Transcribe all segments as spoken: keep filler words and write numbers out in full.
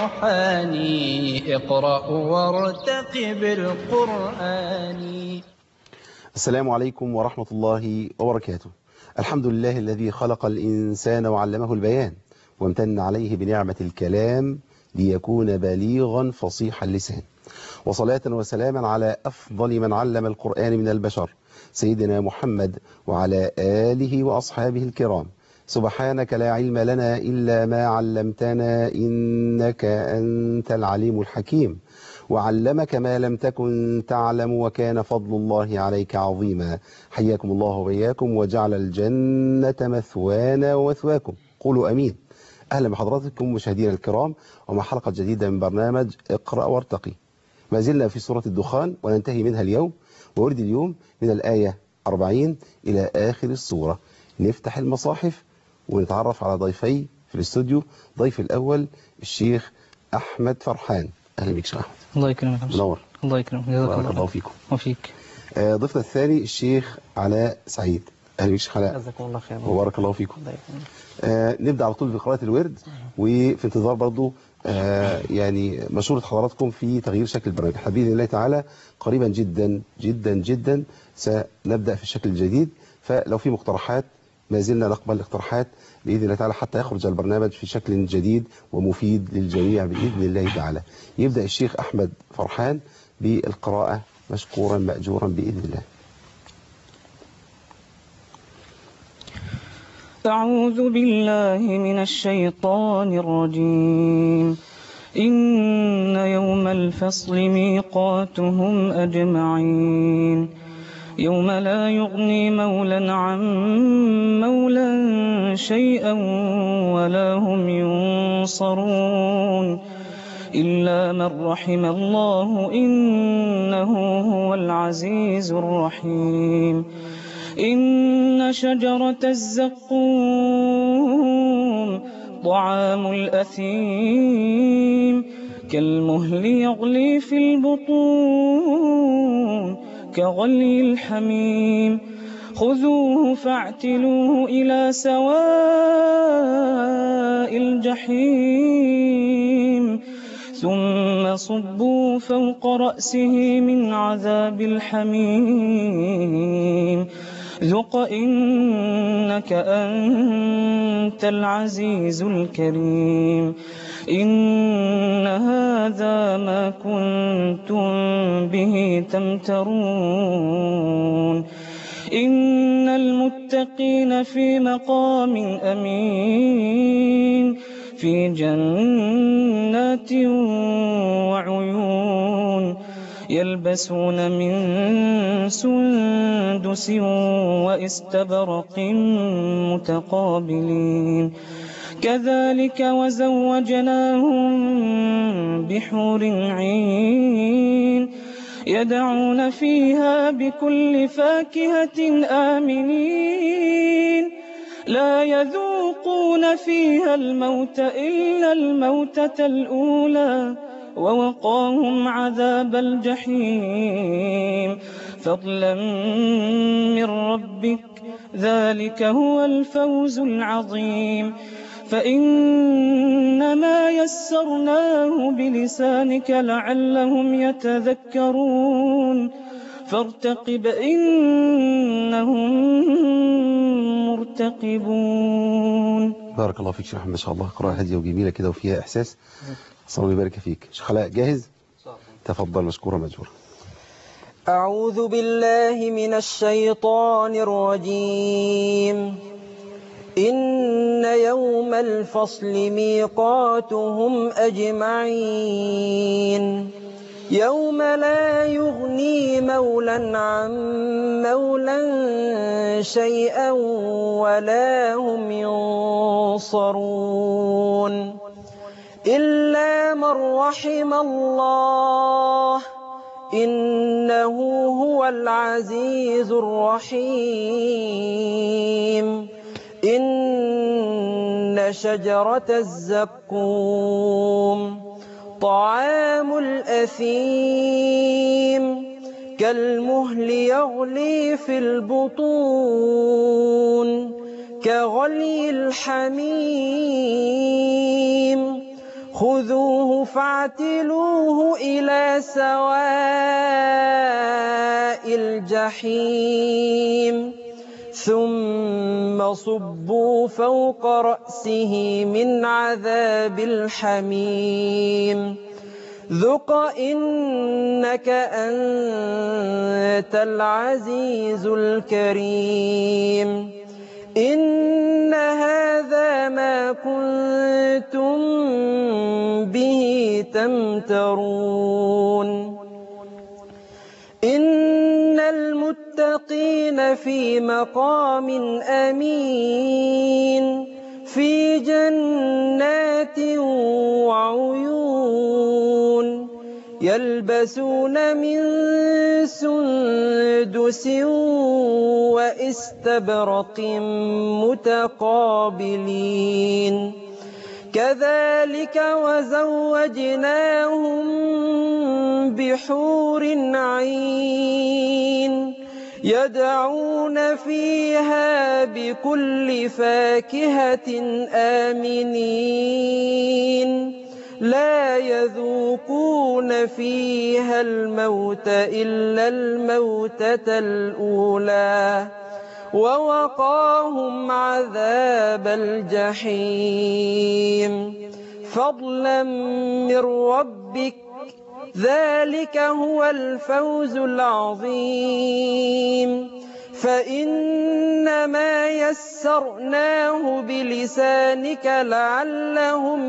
الفرحان اقرأ وارتقب القرآن. السلام عليكم ورحمة الله وبركاته. الحمد لله الذي خلق الإنسان وعلمه البيان وامتن عليه بنعمة الكلام ليكون بليغا فصيح اللسان، وصلاة وسلاما على أفضل من علم القرآن من البشر سيدنا محمد وعلى آله وأصحابه الكرام. سبحانك لا علم لنا إلا ما علمتنا إنك أنت العليم الحكيم، وعلمك ما لم تكن تعلم وكان فضل الله عليك عظيما. حياكم الله وبياكم وجعل الجنة مثوانا ومثواكم، قولوا أمين. أهلا بحضراتكم مشاهدينا الكرام ومع حلقة جديدة من برنامج اقرأ وارتقي. ما زلنا في سورة الدخان وننتهي منها اليوم، وورد اليوم من الآية أربعين إلى آخر السورة. نفتح المصاحف ونتعرف على ضيفي في الاستوديو. ضيف الأول الشيخ أحمد فرحان. أهلا بك شيخ أحمد. الله يكرمك. منور. الله يكرمك. بارك الله فيكم. وفيك. آه ضيفنا الثاني الشيخ علاء سعيد. أهلا بك شيخ علاء. جزاكم الله خير. وبارك الله فيكم. الله يكرمك. آه نبدأ على طول بقراءة الورد، وفي انتظار برضو آه يعني مشورة حضراتكم في تغيير شكل البرنامج. بإذن الله تعالى قريبا جدا جدا جدا سنبدأ في الشكل الجديد، فلو في مقترحات ما زلنا نقبل الاقتراحات بإذن الله تعالى حتى يخرج البرنامج في شكل جديد ومفيد للجميع بإذن الله تعالى. يبدأ الشيخ أحمد فرحان بالقراءة مشكورا مأجورا بإذن الله. أعوذ بالله من الشيطان الرجيم. إن يوم الفصل ميقاتهم أجمعين. يوم لا يغني مولا عن مولا شيئا ولا هم ينصرون إلا من رحم الله إنه هو العزيز الرحيم. إن شجرة الزقوم طعام الأثيم كالمهل يغلي في البطون كغلي الحميم. خذوه فاعتلوه إلى سواء الجحيم ثم صبوا فوق رأسه من عذاب الحميم ذق إنك أنت العزيز الكريم. إن هذا ما كنتم به تمترون. إن المتقين في مقام أمين في جنات وعيون يلبسون من سندس واستبرق متقابلين. كذلك وزوجناهم بحور عين يدعون فيها بكل فاكهة آمنين لا يذوقون فيها الموت إلا الموتة الأولى ووقاهم عذاب الجحيم فضلا من ربك ذلك هو الفوز العظيم. فإنما يسرناه بلسانك لعلهم يتذكرون فارتقب إنهم مرتقبون. بارك الله فيك شيخ أحمد، ما شاء الله قراءة هادية وجميلة كده وفيها إحساس. الله يبارك فيك. شيخ علاء جاهز؟ تفضل مشكورا مأجورا. أعوذ بالله من الشيطان الرجيم. إن يوم الفصل ميقاتهم أجمعين. يوم لا يغني مولا عن مولا شيئا ولا هم ينصرون إلا من رحم الله إنه هو العزيز الرحيم. إن شجرة الزقوم طعام الأثيم كالمهل يغلي في البطون كغلي الحميم خذوه فاعتلوه إلى سواء الجحيم ثم صبوا فوق رأسه من عذاب الحميم ذق إنك أنت العزيز الكريم إن هذا ما كنتم به تمترون إن المتقين في مقام أمين في جنات وعيون يلبسون من سندس واستبرق متقابلين كذلك وزوجناهم بحور عين يدعون فيها بكل فاكهة آمنين لا يذوقون فيها الموت إلا الموتة الأولى ووقاهم عذاب الجحيم فضلا من ربك ذلك هو الفوز العظيم فإنما يسرناه بلسانك لعلهم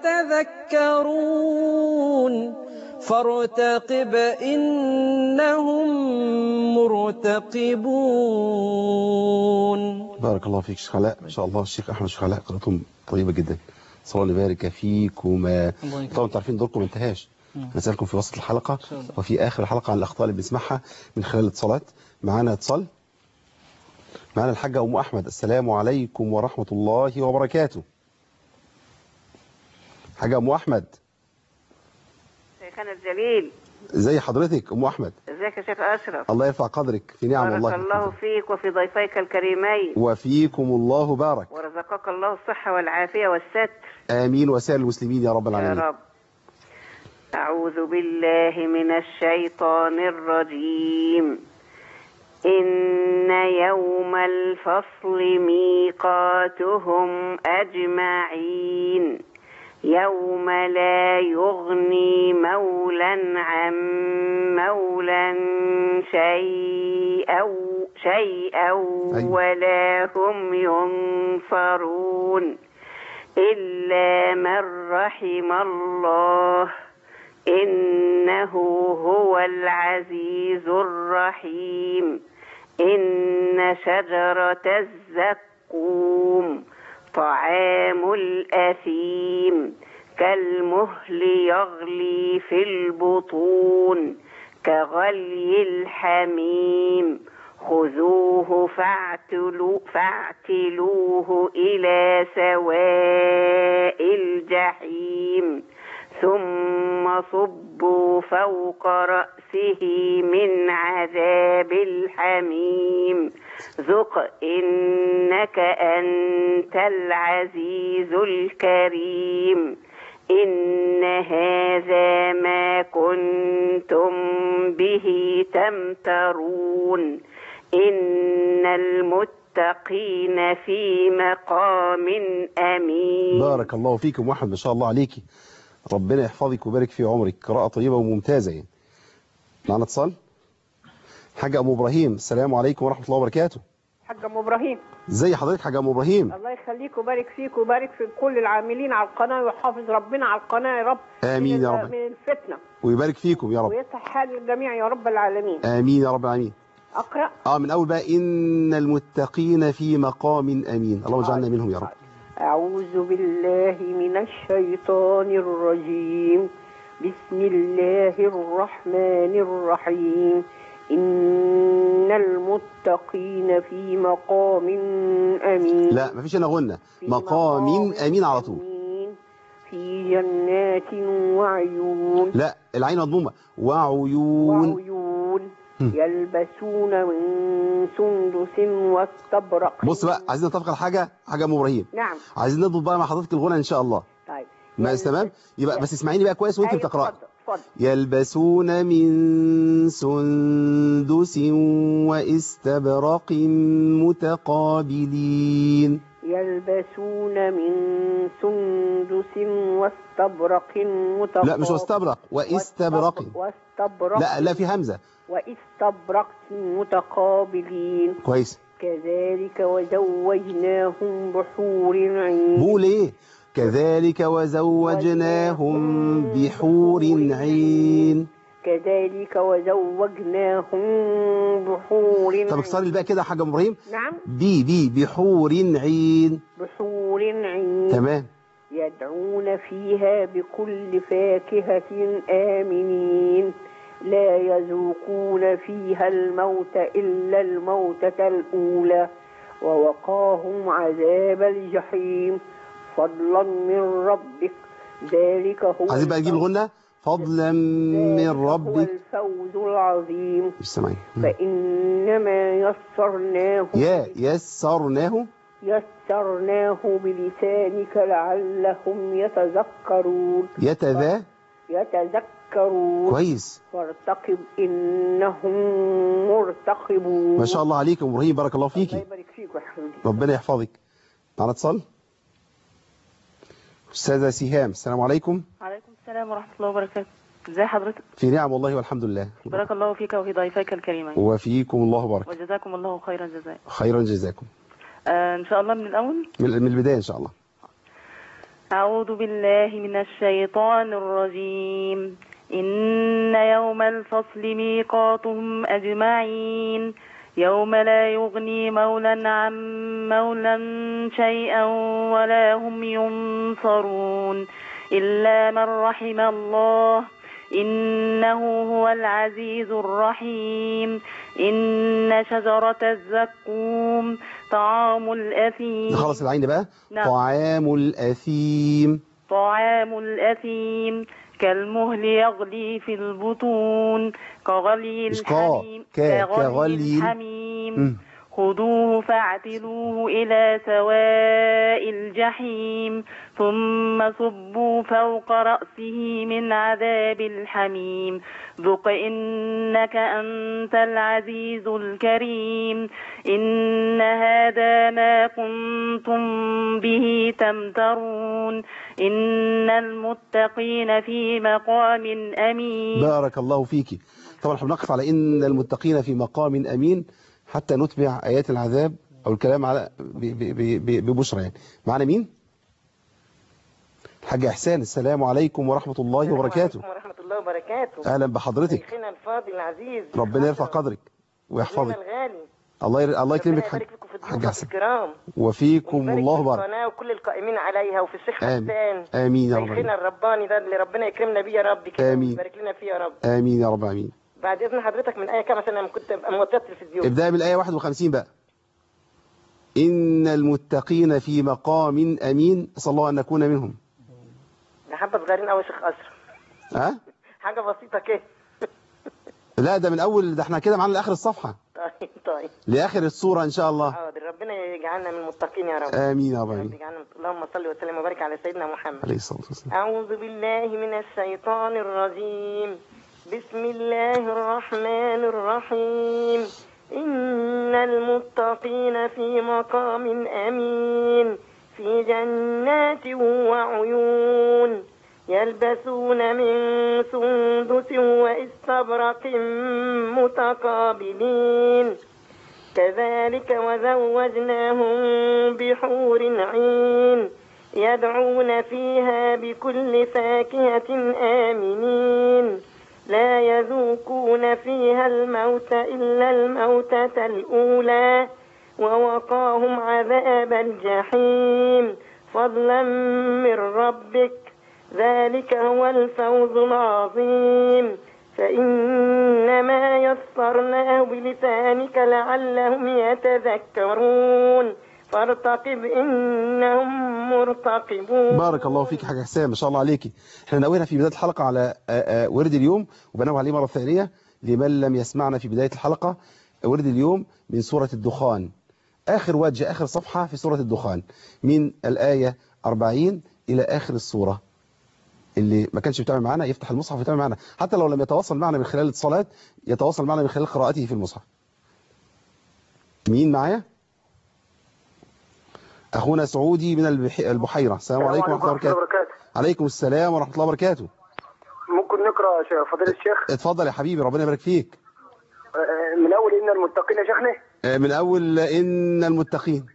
يتذكرون فارتقب إنهم مرتقبون. بارك الله فيك شيخ علاء. ما شاء الله الشيخ أحمد شيخ علاء قراءتهم طيبة جدا. صلى الله يبارك فيكما. طبعا انتوا عارفين دوركم ما انتهاش. هنسألكم في وسط الحلقة وفي آخر الحلقة عن الأخطاء اللي بنسمعها من خلال الاتصالات. معانا اتصال. معانا الحاجة أم أحمد. السلام عليكم ورحمة الله وبركاته. حاجة أم أحمد. شيخنا الجليل. ازي حضرتك أم أحمد؟ ازيك يا شيخ أشرف؟ الله يرفع قدرك في نعم الله. بارك الله فيك وفي ضيفيك الكريمين. وفيكم الله بارك. ورزقك الله الصحة والعافية والستر. آمين وسائر المسلمين يا رب العالمين. يا رب. أعوذ بالله من الشيطان الرجيم. إن يوم الفصل ميقاتهم أجمعين يوم لا يغني مولا عن مولا شيئا شيئا ولا هم ينصرون إلا من رحم الله إنه هو العزيز الرحيم إن شجرة الزقوم طعام الأثيم كالمهل يغلي في البطون كغلي الحميم خذوه فاعتلو فاعتلوه إلى سواء الجحيم ثم صبوا فوق رأسه من عذاب الحميم ذق إنك أنت العزيز الكريم إن هذا ما كنتم به تمترون إن المتقين في مقام أمين. بارك الله فيكم واحد ما شاء الله عليكي. ربنا يحفظك ويبارك في عمرك. قراءة طيبة وممتازة يعني. معنا اتصال. حاجة أم إبراهيم. السلام عليكم ورحمة الله وبركاته. حاجة أم إبراهيم. ازي حضرتك حاجة أم إبراهيم؟ الله يخليك ويبارك فيك ويبارك في كل العاملين على القناة ويحافظ ربنا على القناة يا رب. آمين يا رب. من الفتنة. ويبارك فيكم يا رب. ويصلح حال الجميع يا رب العالمين. آمين يا رب العالمين. أقرأ. اه من أول بقى إن المتقين في مقام أمين. اللهم اجعلنا منهم يا رب. أعوذ بالله من الشيطان الرجيم. بسم الله الرحمن الرحيم. إن المتقين في مقام أمين. لا مفيش أنا غنى. مقام أمين على طول. في جنات وعيون. لا العين مضمومة. وعيون. وعيون يلبسون من سندس واستبرق. بص بقى عايزين نتفق على حاجة حاجة أم إبراهيم. نعم. عايزين نضبط بقى مع حضرتك الغنى إن شاء الله. طيب ما تمام. يبقى بس اسمعيني بقى كويس وانت أيوة، بتقرأي. اتفضل اتفضل. يلبسون من سندس واستبرق متقابلين. يلبسون من سندس واستبرق متقابلين. لا مش واستبرق، واستبرق. واستبرق لا لا في همزة. واستبرق متقابلين. كويس. كذلك وزوجناهم بحور عين. بقول ايه؟ كذلك وزوجناهم بحور عين. كذلك وزوجناهم بحور عين. طب اكسري الباء كده يا حاج ابراهيم. نعم. بي بي بحور عين. بحور عين. تمام. يدعون فيها بكل فاكهة آمنين لا يذوقون فيها الموت إلا الموتة الأولى ووقاهم عذاب الجحيم فضلا من ربك ذلك هو عايزين بقى نجيب الغنة. فضلا من ربك هو الفوز العظيم. مش سامعين. فإنما يسرناه يا يسرناه يسرناه بلسانك لعلهم يتذكرون. يتذا يتذكرون. كويس. فارتقب إنهم مرتقبون. ما شاء الله عليك يا ابراهيم، بارك الله فيكي. الله يبارك فيك يا حبيبي. ربنا يحفظك. معنا اتصال. استاذه سهام، السلام عليكم. وعليكم السلام ورحمه الله وبركاته. ازي حضرتك؟ في نعم والله والحمد لله. بارك الله فيك وفي ضيفيك الكريمين. وفيكم الله بارك. وجزاكم الله خير الجزاء. خيرا جزاكم. آه ان شاء الله من الاول. من البدايه ان شاء الله. أعوذ بالله من الشيطان الرجيم. إن يوم الفصل ميقاتهم أجمعين يوم لا يغني مولى عن مولى شيئا ولا هم ينصرون إلا من رحم الله إنه هو العزيز الرحيم. إن شجرة الزقوم طعام الأثيم. نخلص العين بقى. نعم. طعام الأثيم. طعام الأثيم كالمهل يغلي في البطون كغلي الحميم. كغلي الحميم. خذوه فاعتلوه إلى سواء الجحيم ثم صبوا فوق رأسه من عذاب الحميم ذق إنك أنت العزيز الكريم. إن هذا ما كنتم به تمترون إن المتقين في مقام أمين. بارك الله فيك. طبعا احنا بنقف على إن المتقين في مقام أمين حتى نتبع آيات العذاب أو الكلام على ببشرى. يعني معنا مين؟ الحاج إحسان، السلام عليكم ورحمة الله وبركاته. السلام عليكم ورحمة الله وبركاته. أهلا بحضرتك. شيخنا الفاضل العزيز. ربنا يرفع قدرك ويحفظك. الغالي. الله ير... الله يكرمك حاج حاج إحسان. الكرام. وفيكم الله بارك. القناة وكل القائمين عليها وفي الشيخ آمين. حسان. آمين يا رب. شيخنا الرباني ده اللي ربنا يكرمنا بيه يا رب كده. آمين. ويبارك لنا فيه يا رب. آمين يا رب. آمين. بعد إذن حضرتك من آية كام عشان أنا كنت موطية التلفزيون. ابدأ من الآية واحد وخمسين بقى. إن المتقين في مقام أمين، أسأل الله أن نكون منهم. ده حبة صغيرين أوي يا شيخ أشرف. ها؟ حاجة بسيطة كده. لا ده من أول، ده احنا كده معانا لآخر الصفحة. طيب طيب. لآخر السورة إن شاء الله. حاضر. ربنا يجعلنا من المتقين يا رب. آمين يا رب. آمين. اللهم صل وسلم وبارك على سيدنا محمد عليه الصلاة والسلام. أعوذ بالله من الشيطان الرجيم. بسم الله الرحمن الرحيم. إن المتقين في مقام أمين في جنات وعيون يلبسون من سندس واستبرق متقابلين كذلك وزوجناهم بحور عين يدعون فيها بكل فاكهة آمنين لا يذوقون فيها الموت إلا الموتة الأولى ووقاهم عذاب الجحيم فضلا من ربك ذلك هو الفوز العظيم. فإنما يسرناه بلسانك لعلهم يتذكرون فارتقب إنهم مرتقبون. بارك الله فيك حاج حسام، ما شاء الله عليكي. احنا ناوينا في بداية الحلقة على ورد اليوم، وبنوه عليه مرة ثانية لمن لم يسمعنا في بداية الحلقة. ورد اليوم من سورة الدخان، آخر وجه آخر صفحة في سورة الدخان، من الآية أربعين إلى آخر السورة. اللي ما كانش بيتابع معانا يفتح المصحف ويتابع معانا، حتى لو لم يتواصل معنا من خلال الاتصالات يتواصل معنا من خلال قراءته في المصحف. مين معايا؟ أخونا سعودي من البحيرة. السلام عليكم ورحمة الله وبركاته. عليكم السلام ورحمة الله وبركاته. ممكن نقرأ يا فضيلة الشيخ؟ اتفضل يا حبيبي، ربنا يبارك فيك. من أول إن المتقين يا شيخنا؟ من أول إن المتقين.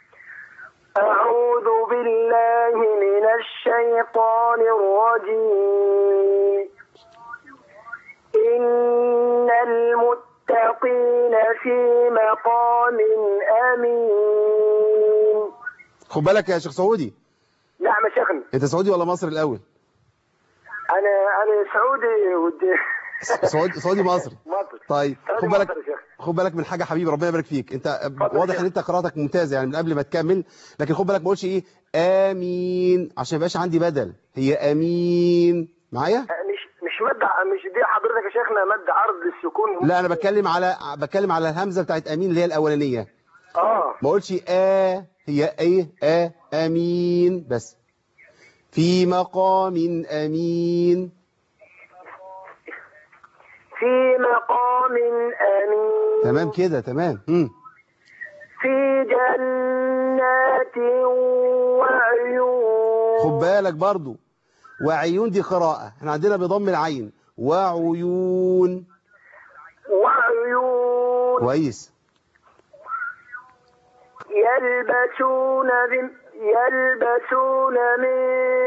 أعوذ بالله من الشيطان الرجيم. إن المتقين في مقام أمين. خد بالك يا شيخ سعودي. نعم يا شيخنا. أنت سعودي ولا مصري الأول؟ أنا أنا سعودي ودي سعودي سعودي مصري. مصري. طيب خد بالك خد بالك من حاجه حبيبي، ربنا يبارك فيك. انت واضح ان انت قراءتك ممتازه يعني من قبل ما تكمل، لكن خد بالك ما اقولش ايه امين عشان ما يبقاش عندي بدل، هي امين معايا؟ مش مش مد مش دي حضرتك يا شيخنا مد عرض السكون. لا انا بتكلم على بتكلم على الهمزه بتاعت امين اللي هي الاولانيه. اه ما اقولش ا هي ايه ا امين بس. في مقام امين. في مقام أمين. تمام كده تمام. مم. في جنات وعيون. خد بالك برضو وعيون دي قراءة، احنا عندنا بضم العين وعيون. وعيون كويس. يلبسون يلبسون من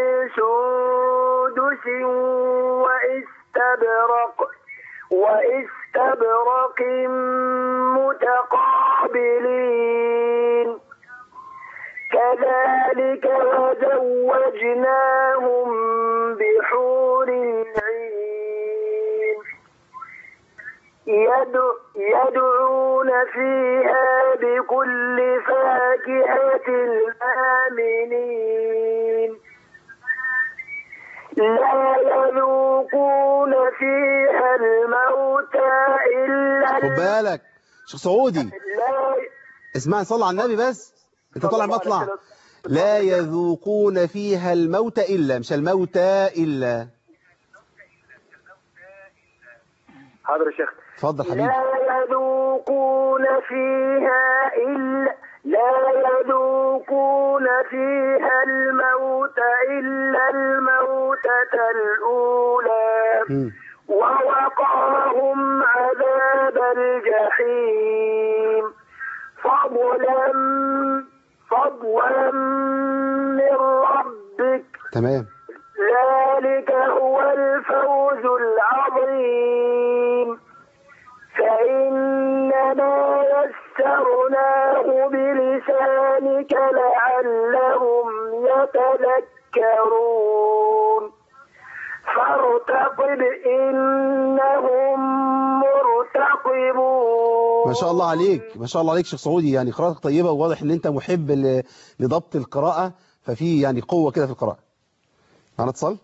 سندس واستبرق واستبرق متقابلين كذلك وزوجناهم بحور عين يدعون فيها بكل فاكهة آمنين لا يذوقون فيها الموت إلا. خد بالك شيخ سعودي اسمعني صلى على النبي بس، انت طالع مطلع. لا يذوقون فيها الموت إلا، مش الموت إلا. حاضر يا شيخ. اتفضل حبيبي. لا يذوقون فيها إلا لا يذوقون فيها الموت إلا الموتة الأولى م. ووقاهم عذاب الجحيم فضلا فضلا من ربك. تمام. ذلك هو الفوز العظيم فإنما يسرناه بلسانك لعلهم يتذكرون فارتقب إنهم مرتقبون. ما شاء الله عليك ما شاء الله عليك شيخ سعودي، يعني قراءتك طيبة وواضح ان انت محب لضبط القراءة، ففي يعني قوة كده في القراءة. معانا اتصال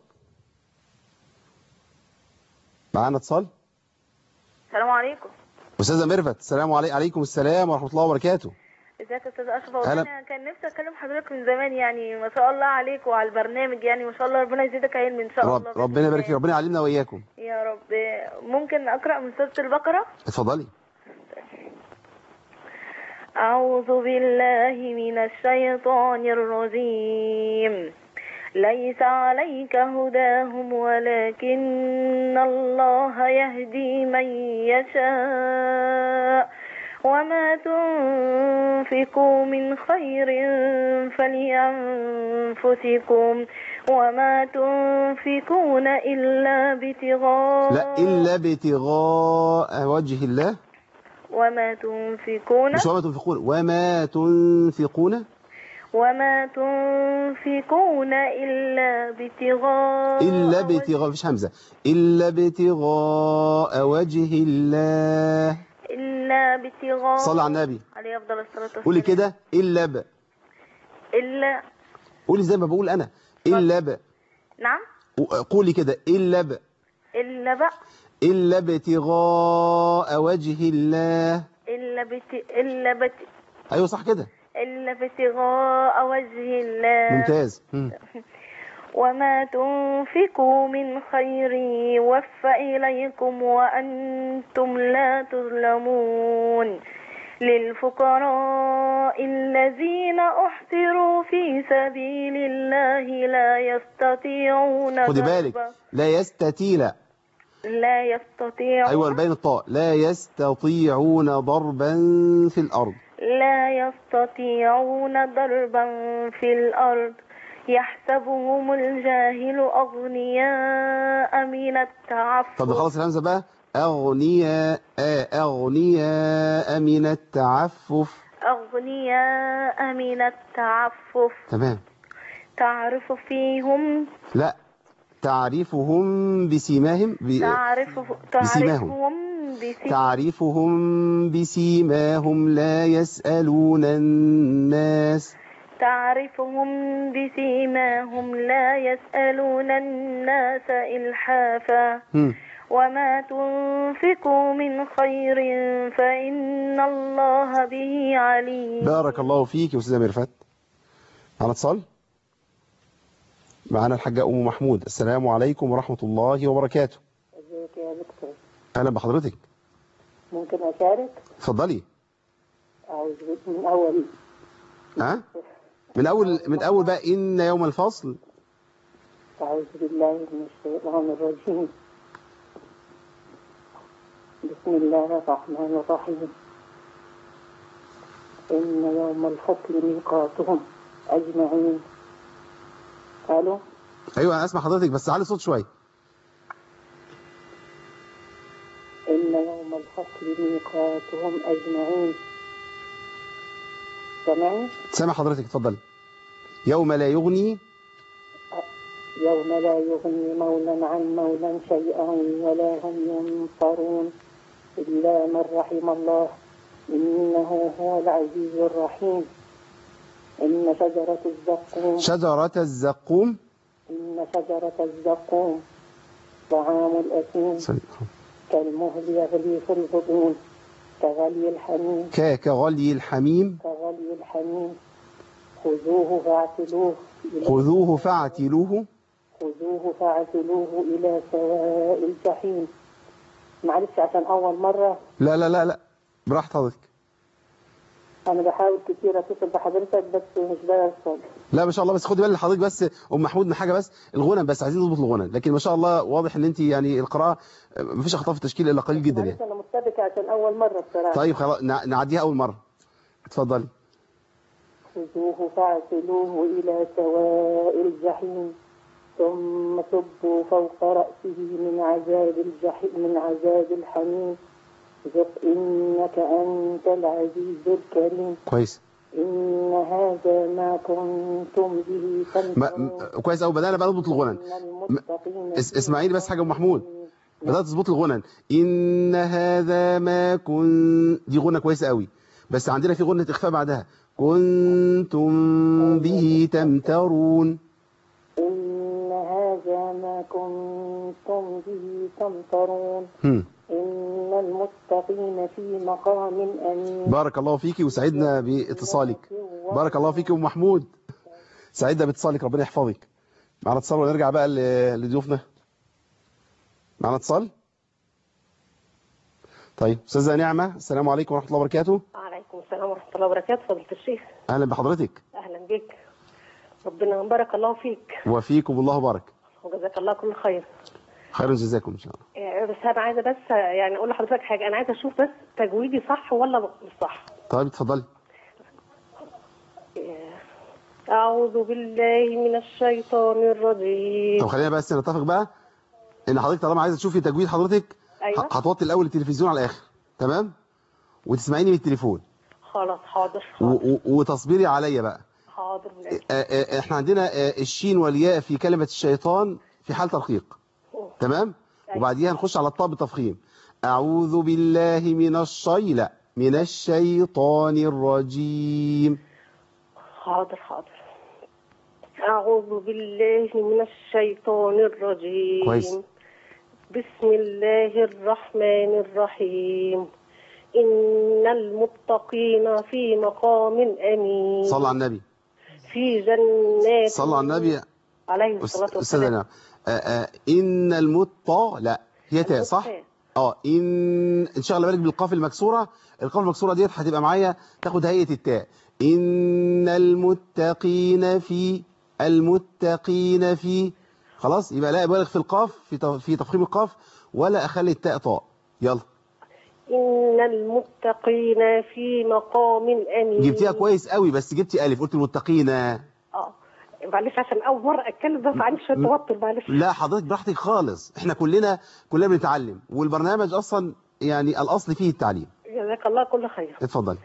معانا اتصال السلام عليكم. أستاذة ميرفت. السلام عليكم. عليكم السلام ورحمة الله وبركاته. ازيك يا أستاذ أشرف؟ أنا كان نفسي أكلم حضرتك من زمان يعني، ما شاء الله عليك وعلى البرنامج يعني، ما شاء الله ربنا يزيدك علم إن شاء رب الله. ربنا يبارك فيك، ربنا يعلمنا وإياكم يا رب. ممكن أقرأ من سورة البقرة؟ اتفضلي. أعوذ بالله من الشيطان الرجيم. ليس عليك هداهم ولكن الله يهدي من يشاء وما تنفقوا من خير فلأنفسكم وما تنفقون إلا ابتغاء لا إلا ابتغاء وجه الله. وما تنفقون مش وما تنفقون وما تنفقون وما تنفقون إلا ابتغاء إلا ابتغاء مفيش همزة إلا ابتغاء وجه الله. إلا ابتغاء. صلى على النبي عليه أفضل الصلاة والسلام. قولي كده إلا ب إلا قولي زي ما بقول أنا إلا ب. نعم قولي كده إلا ب إلا ب إلا ابتغاء وجه الله. إلا بت إلا بت أيوة صح كده. إلا ابتغاء وجه الله. ممتاز. وما تنفقوا من خير يوفى إليكم وأنتم لا تظلمون للفقراء الذين أحصروا في سبيل الله لا يستطيعون خدي بالك لا يستطيع لا يستطيعون أيوة بين الطاء لا يستطيعون ضربا في الأرض لا يستطيعون ضربا في الأرض يحسبهم الجاهل أغنياء من التعفف. طب خلاص الهمزة بقى أغنياء أغنياء من التعفف أغنياء من التعفف. تمام. تعرف فيهم لا تعرفهم بسيماهم ب... تعرف... بسيماهم بسيماهم تعرفهم بسيماهم لا يسألون الناس تعرفهم بسيماهم لا يسألون الناس إلحافا هم. وما تنفقوا من خير فإن الله به عليم. بارك الله فيك يا أستاذة ميرفت. على اتصال معنا الحاجة أم محمود. السلام عليكم ورحمة الله وبركاته. ازيك يا دكتور؟ أهلا بحضرتك. ممكن أشارك؟ اتفضلي. أعوذ من أول ها؟ من أول من أول بقى إن يوم الفصل. أعوذ بالله من الشيطان الرجيم. بسم الله الرحمن الرحيم. إن يوم الفصل ميقاتهم أجمعين. ألو؟ أيوة أنا أسمع حضرتك بس علي صوت شوية. إن يوم الفصل ميقاتهم أجمعين. سامعني؟ سامع حضرتك اتفضلي. يوم لا يغني يوم لا يغني مولى عن مولى شيئا ولا هم ينصرون إلا من رحم الله إنه هو العزيز الرحيم. إن شجرة الزقوم شجرة الزقوم إن شجرة الزقوم طعام الأثيم كالمهل يغلي في البطون كغلي الحميم ك كغلي الحميم كغلي الحميم خذوه فاعتلوه خذوه فاعتلوه خذوه فاعتلوه إلى سواء الجحيم. معلش عشان أول مرة. لا لا لا لا براحة حضرتك. أنا بحاول كتير أتصل بحضرتك بس مش بيحصل. لا ما شاء الله بس خدي بالك حضرتك بس أم محمود من حاجة بس الغنى بس عايزين نظبط الغنى لكن ما شاء الله واضح إن أنت يعني القراءة ما فيش أخطاء في التشكيل إلا قليل جدا يعني. أنا متبكة عشان أول مرة بصراحة. طيب خلاص نعديها أول مرة. اتفضلي. خذوه فاعتلوه إلى سواء الجحيم ثم صبوا فوق رأسه من عذاب الجحيم من عذاب الحميم ذق إنك أنت العزيز الكريم. كويس. إن هذا ما كنتم به تمترون. كويس أوي بدأنا بقى نضبط الغنى. اس... اسمعيني بس حاجة أم محمود. بدأت تظبط الغنى. إن هذا ما كنت دي غنى كويسة قوي بس عندنا في غنة إخفاء بعدها كنتم به تمترون. إن هذا ما كنتم به تمترون. هم. إن المتقين في مقام أمين. بارك الله فيكي وسعدنا باتصالك. بارك الله فيكي أم محمود سعدنا باتصالك ربنا يحفظك. معنا اتصال ونرجع بقى لضيوفنا. معنا اتصال. طيب أستاذة نعمة السلام عليكم ورحمة الله وبركاته. وعليكم السلام ورحمة الله وبركاته. فضيلة الشيخ أهلا بحضرتك. أهلا بك ربنا بارك الله فيك. وفيكم الله بارك. وجزاك الله كل خير. خير جزاكم إن شاء الله. بس أنا عايزة بس يعني أقول لحضرتك حاجة. أنا عايزة أشوف بس تجويدي صح ولا مش صح. طيب اتفضلي. أعوذ بالله من الشيطان الرجيم. طب خلينا بس نتفق بقى إن حضرتك طالما عايزة تشوفي تجويد حضرتك أيوة. هتوطي الأول التلفزيون على الآخر تمام وتسمعيني من التليفون. خلاص حاضر حاضر. وتصبري عليا بقى. حاضر. احنا عندنا الشين والياء في كلمة الشيطان في حال ترقيق. أوه. تمام. أيوة. وبعديها نخش على الطاء بالتفخيم. أعوذ بالله من الشي لا من الشيطان الرجيم. حاضر حاضر. أعوذ بالله من الشيطان الرجيم. كويس. بسم الله الرحمن الرحيم. إن المتقين في مقام أمين. صلى على النبي. في جنات. صلى على النبي عليه الصلاة والسلام. إن المطة لا هي تاء صح؟ اه إن إن شاء الله بالك بالقاف المكسورة. القاف المكسورة ديت هتبقى معايا تاخد هيئة التاء. إن المتقين في المتقين في خلاص يبقى لا أبالغ في القاف في في تفخيم القاف ولا أخلي التاء طاء. يلا. إن المتقين في مقام أمين. جبتيها كويس قوي بس جبتي ألف قلت المتقين. اه معلش عشان أول مرة أتكلم بس عندي شوية توتر معلش. لا حضرتك براحتك خالص. احنا كلنا كلنا بنتعلم والبرنامج أصلا يعني الأصل فيه التعليم. جزاك الله كل خير. اتفضل.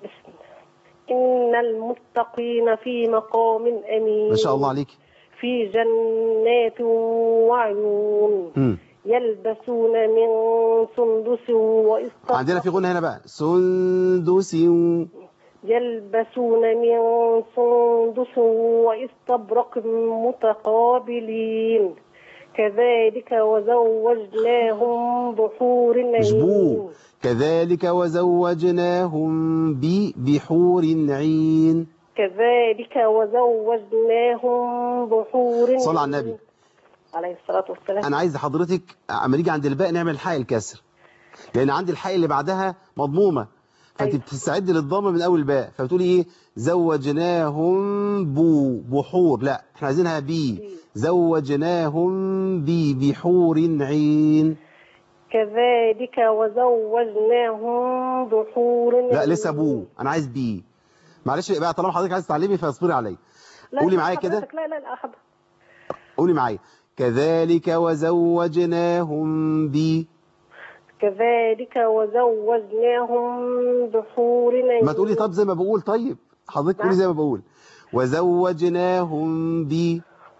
إن المتقين في مقام أمين. ما شاء الله عليك. في جنات وعيون. م. يلبسون من سندس واستبرق. عندنا في غنى هنا بقى سندس. يلبسون من سندس واستبرق متقابلين كذلك وزوجناهم بحور عين. كذلك وزوجناهم بحور عين. كذلك وزوجناهم بحور عين. صلى على النبي عليه الصلاة والسلام. أنا عايز حضرتك اما نيجي عند الباء نعمل حاء الكسر لأن عندي الحاء اللي بعدها مضمومة فأنت بتستعد للضمة من أول الباء فبتقولي إيه زوجناهم بو بحور لا احنا عايزينها بي زوجناهم بي بحور عين. كذلك وزوجناهم بحور عين. لا لسه بو أنا عايز بي معلش بقى طالما حضرتك عايز تعلمي فاصبري عليا. قولي معايا كده. لا لا لا حضرتك قولي معايا كذلك وزوجناهم بي. كذلك وزوجناهم بحور عين. ما تقولي طب زي ما بقول. طيب حضرتك قولي زي ما بقول وزوجناهم بي.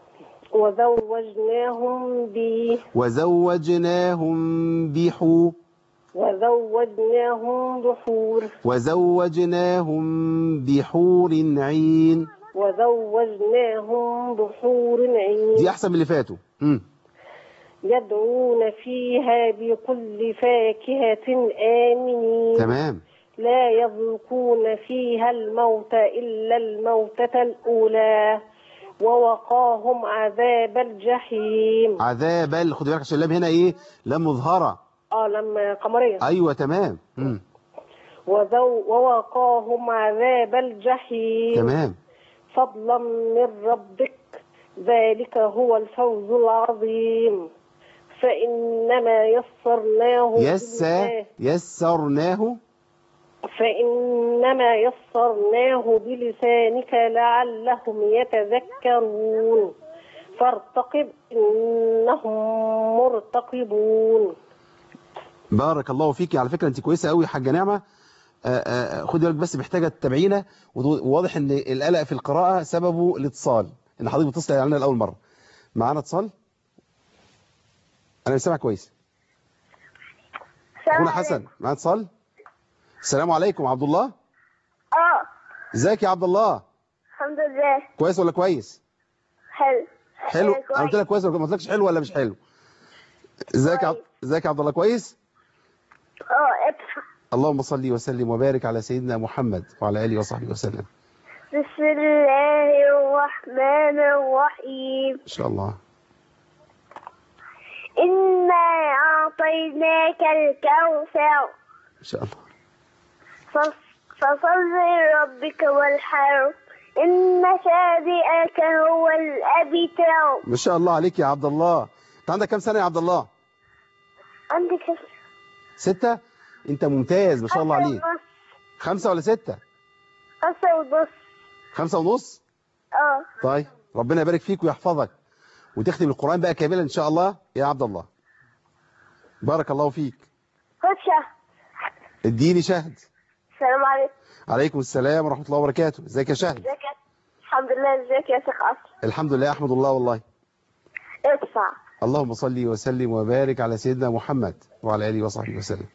وزوجناهم بي. وزوجناهم بحو. وزوجناهم بحور. وزوجناهم بحور عين. وزوجناهم بحور عين. دي أحسن من اللي فاتوا. امم يدعون فيها بكل فاكهة آمنين. تمام. لا يذوقون فيها الموت إلا الموتة الأولى ووقاهم عذاب الجحيم. عذاب ال خد بالك عشان اللام هنا ايه لام مظهرة. اه لام قمرية. ايوه تمام. امم وذو ووقاهم عذاب الجحيم. تمام. فضلا من ربك ذلك هو الفوز العظيم. فإنما يسرناه يسا يسرناه فإنما يسرناه بلسانك لعلهم يتذكرون فارتقب إنهم مرتقبون. بارك الله فيكي. على فكرة أنت كويسة قوي يا حاجة نعمة. خدي بالك بس محتاجة تتابعينا وواضح إن القلق في القراءة سببه الاتصال إن حضرتك بتصل علينا لأول مرة. معانا اتصال. أنا مش سامع كويس. أخونا حسن معانا اتصال. السلام عليكم عبد الله. اه ازيك يا عبد الله؟ الحمد لله. كويس ولا كويس؟ حلو. حلو. انا قلت لك كويس ولا ما قلتلكش حلو ولا مش حلو؟ ازيك يا ازيك يا عبد الله كويس؟ اه ادفع. اللهم صل وسلم وبارك على سيدنا محمد وعلى اله وصحبه وسلم. بسم الله الرحمن الرحيم. ان شاء الله. إنا أعطيناك الكوثر. ان شاء الله. فصل لربك والحر إن شانئك هو الأبتر. ما شاء الله عليك يا عبد الله. انت عندك كام سنة يا عبد الله؟ عندي كام؟ ستة. انت ممتاز ما شاء الله عليك. خمسة ولا ستة؟ خمسة ونص. خمسة ونص؟ اه. طيب ربنا يبارك فيك ويحفظك وتختم القرآن بقى كاملا ان شاء الله يا عبد الله. بارك الله فيك. خد شهد. اديني شهد. السلام عليكم. عليكم السلام ورحمة الله وبركاته. ازيك يا شهد؟ ازيك؟ الحمد لله. ازيك يا شيخ أصل؟ الحمد لله احمد الله والله. ادفع. اللهم صل وسلم وبارك على سيدنا محمد وعلى اله وصحبه وسلم.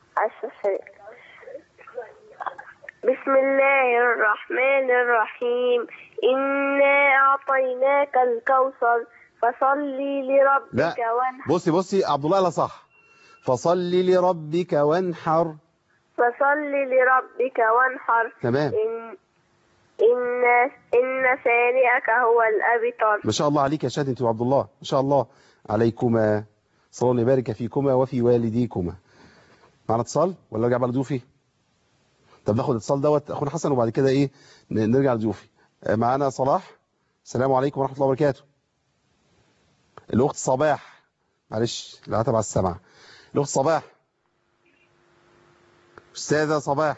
بسم الله الرحمن الرحيم. إنا أعطيناك الكوثر فصل لربك وانحر. بصي بصي عبد الله لا صح. فصل لربك وانحر. فصل لربك وانحر. تمام. إن إن إن سارئك هو الأبتر. ما شاء الله عليك يا شهد انت وعبد الله، ما شاء الله عليكما، صلى الله يبارك فيكما وفي والديكما. معنا اتصال ولا ارجع بقى لضيوفي؟ طب ناخد اتصال دوت اخونا حسن وبعد كده ايه نرجع لضيوفي. معانا صلاح. السلام عليكم ورحمه الله وبركاته. الاخت صباح، معلش العتب على السمع. الاخت صباح، استاذه صباح.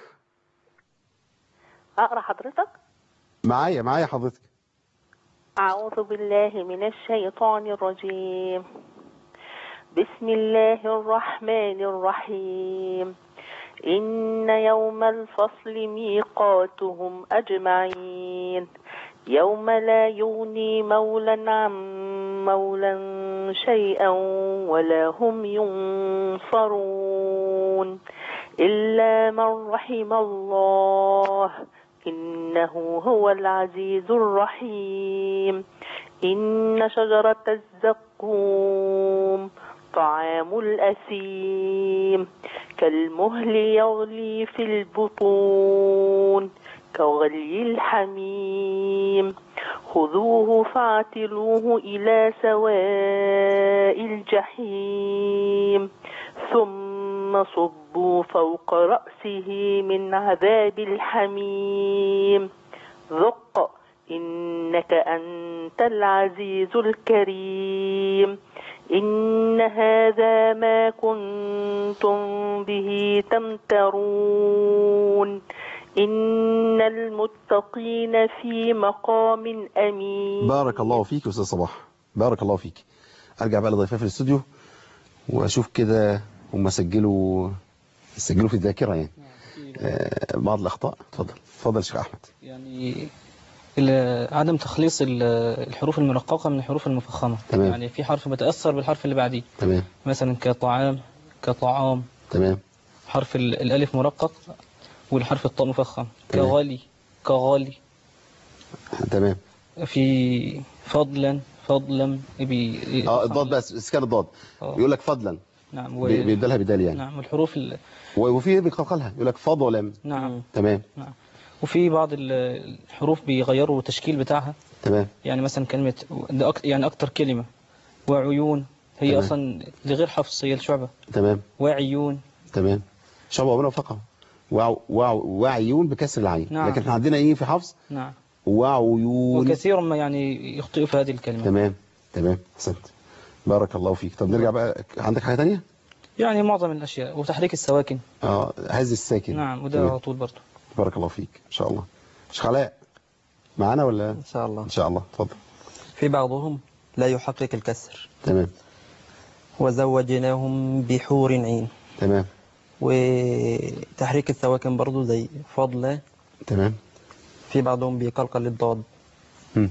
اقرا حضرتك؟ معايا معايا حضرتك. اعوذ بالله من الشيطان الرجيم. بسم الله الرحمن الرحيم. إن يوم الفصل ميقاتهم أجمعين يوم لا يغني مولا عن مولا شيئا ولا هم ينصرون إلا من رحم الله إنه هو العزيز الرحيم. إن شجرة الزقوم طعام الأثيم كالمهل يغلي في البطون كغلي الحميم خذوه فاعتلوه إلى سواء الجحيم ثم صبوا فوق رأسه من عذاب الحميم ذق إنك أنت العزيز الكريم. إن هذا ما كنتم به تمترون إن المتقين في مقام أمين. بارك الله فيك يا أستاذ صباح، بارك الله فيك. أرجع بقى لضيفي في الاستوديو وأشوف كده هم سجلوا سجلوا في الذاكرة يعني آه بعض الأخطاء. اتفضل اتفضل شيخ أحمد. يعني عدم تخليص الحروف المرققة من الحروف المفخمة. تمام. يعني في حرف بتأثر بالحرف اللي بعديه. تمام. مثلا كطعام كطعام. تمام. حرف الألف مرقق والحرف الطاء مفخم. تمام. كغالي كغالي. تمام. في فضلا فضلا بي اه الضاد بس اسكان الضاد يقول لك فضلا. نعم. و... بيبدلها بدال يعني. نعم. والحروف ال... وفي بيقلقلها يقول لك فضلا. نعم. تمام. نعم. وفي بعض الحروف بيغيروا التشكيل بتاعها. تمام. يعني مثلا كلمة يعني أكتر كلمة وعيون هي تمام. أصلا لغير حفص هي الشعبة. تمام. وعيون. تمام. شعبة وبنا فقط وع... وع... وعيون بكسر العين. نعم. لكن احنا عندنا ايه في حفص؟ نعم. وعيون. وكثير ما يعني يخطئوا في هذه الكلمة. تمام تمام احسنت بارك الله فيك. طب نرجع بقى، عندك حاجة تانية؟ يعني معظم الأشياء وتحريك السواكن. اه هز الساكن. نعم وده على طول برضه. بارك الله فيك ان شاء الله. شيخ علاء معانا ولا؟ ان شاء الله. ان شاء الله اتفضل. في بعضهم لا يحقق الكسر. تمام. وزوجناهم بحور عين. تمام. وتحريك السواكن برضو زي فضلة. تمام. في بعضهم بيقلقل الضاد. م.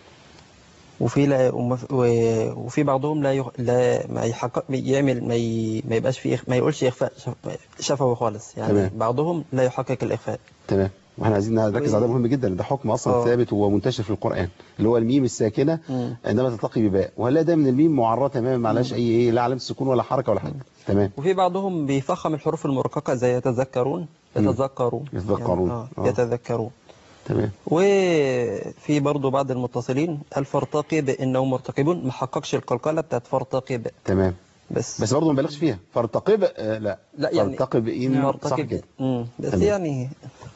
وفي لا وفي بعضهم لا يخ... لا ما يحقق يعمل ما, ي... ما يبقاش في إخ... ما يقولش اخفاء شفوي خالص يعني. تمام. بعضهم لا يحقق الاخفاء. تمام. واحنا عايزين نركز على ده مهم جدا، ده حكم اصلا أوه. ثابت ومنتشر في القرآن اللي هو الميم الساكنه م. عندما تلتقي بباء، وهنلاقي دايما الميم معرضه تماما ما عليهاش اي ايه لا علامه سكون ولا حركه ولا حاجه. تمام. وفي بعضهم بيفخم الحروف المرققه زي يتذكرون يتذكرون يتذكرون يعني آه. يتذكرون. تمام. وفي برضه بعض المتصلين الفرتقب انهم مرتقبون ما حققش القلقله بتاعت فرتقب. تمام. بس بس برضه ما بلغش فيها فرتقب. آه لا لا يعني فرتقب ان صح كده. بس تمام. يعني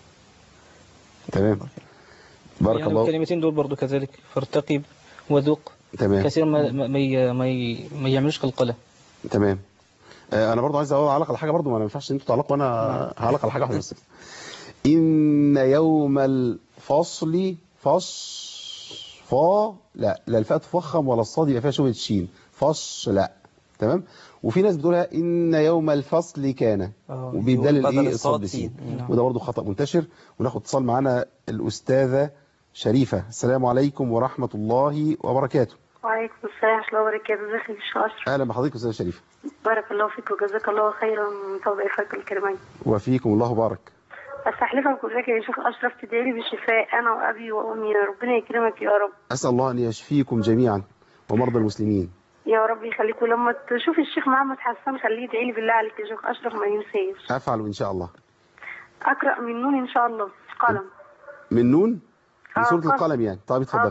تمام. بارك يعني الله. الكلمتين دول برضه كذلك فرتقب وذوق. تمام. كثير ما ما ما, ما يعملوش قلقله. تمام. آه انا برضه عايز اعلق على حاجه برضه، ما ينفعش انتوا تعلقوا وانا هعلق على حاجه واحده بس. إن يوم الفصل فص فا لا لا الفاء تفخم ولا الصاد يبقى فيها شبهه الشين فص لا. تمام. وفي ناس بتقولها إن يوم الفصل كان وبيبدل الايه الصاد بسين، وده برضه خطأ منتشر. وناخد اتصال معانا الأستاذة شريفة. السلام عليكم ورحمة الله وبركاته. وعليكم السلام ورحمة الله وبركاته. ازيك يا شيخ أشرف؟ أهلا بحضرتك أستاذة شريفة. بارك الله فيك وجزاك الله خيرا من توضيحك الكريمين. وفيكم الله بارك. استحلفك وجزاك يا شيخ أشرف تدعي لي بالشفاء أنا وأبي وأمي، ربنا يكرمك يا رب. أسأل الله أن يشفيكم جميعا ومرضى المسلمين يا رب يخليك. ولما تشوف الشيخ محمد حسان خليه يدعي لي بالله عليك يا شيخ أشرف ما ينساش. أفعل إن شاء الله. أقرأ من نون إن شاء الله قلم. من نون؟ في سورة القلم يعني. طيب اتفضل.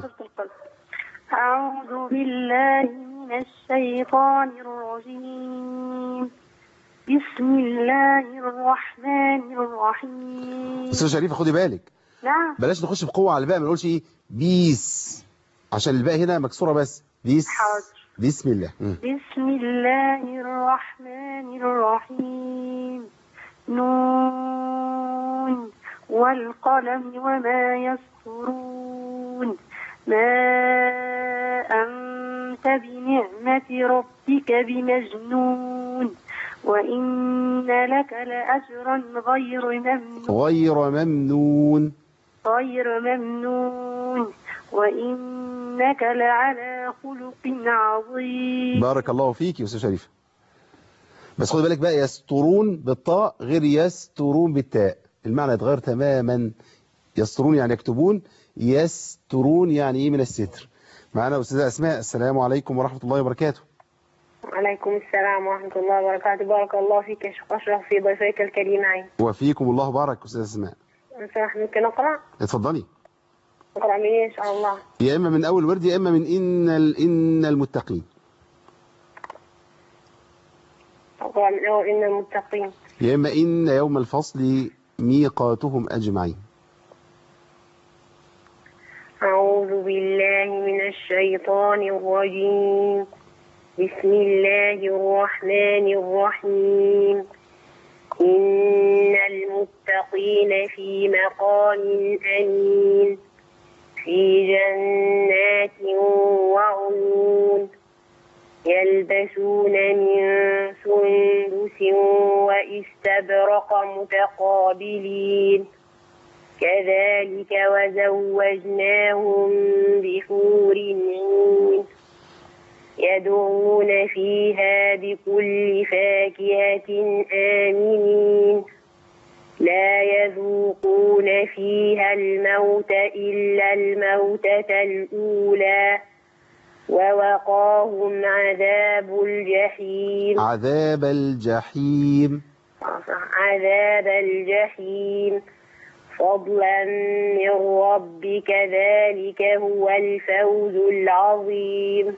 أعوذ بالله من الشيطان الرجيم. بسم الله الرحمن الرحيم. أستاذة شريفة خدي بالك. نعم. بلاش نخش بقوة على الباء، ما نقولش ايه بيس، عشان الباء هنا مكسورة بس. بيس. حاضر. بسم الله. بسم الله الرحمن الرحيم. نون والقلم وما يسطرون. ما أنت بنعمة ربك بمجنون وإن لك لأجرا غير ممنون. غير ممنون. غير ممنون وإنك لعلى خلق عظيم. بارك الله فيك يا أستاذ شريفة. بس خد بالك بقى، يسترون بالطاء غير يسترون بالتاء، المعنى يتغير تماما. يسترون يعني يكتبون، يسترون يعني ايه من الستر. معنا أستاذة أسماء. السلام عليكم ورحمة الله وبركاته. وعليكم السلام ورحمة الله وبركاته. بارك الله فيك يا شيخ أشرف في ضيفيك الكريمين. وفيكم الله بارك. أستاذة أسماء ممكن أقرأ؟ اتفضلي. أقرأ من إيه إن شاء الله؟ يا إما من أول ورد يا إما من إن إن المتقين. أقرأ من أول إن المتقين. يا إما إن يوم الفصل ميقاتهم أجمعين. أعوذ بالله من الشيطان الرجيم. بسم الله الرحمن الرحيم. إن المتقين في مقام أمين في جنات وعيون يلبسون من سندس وإستبرق متقابلين كذلك وزوجناهم بحور عين يدعون فيها بكل فاكهة آمنين لا يذوقون فيها الموت إلا الموتة الأولى ووقاهم عذاب الجحيم. عذاب الجحيم. عذاب الجحيم فضلا من ربك ذلك هو الفوز العظيم.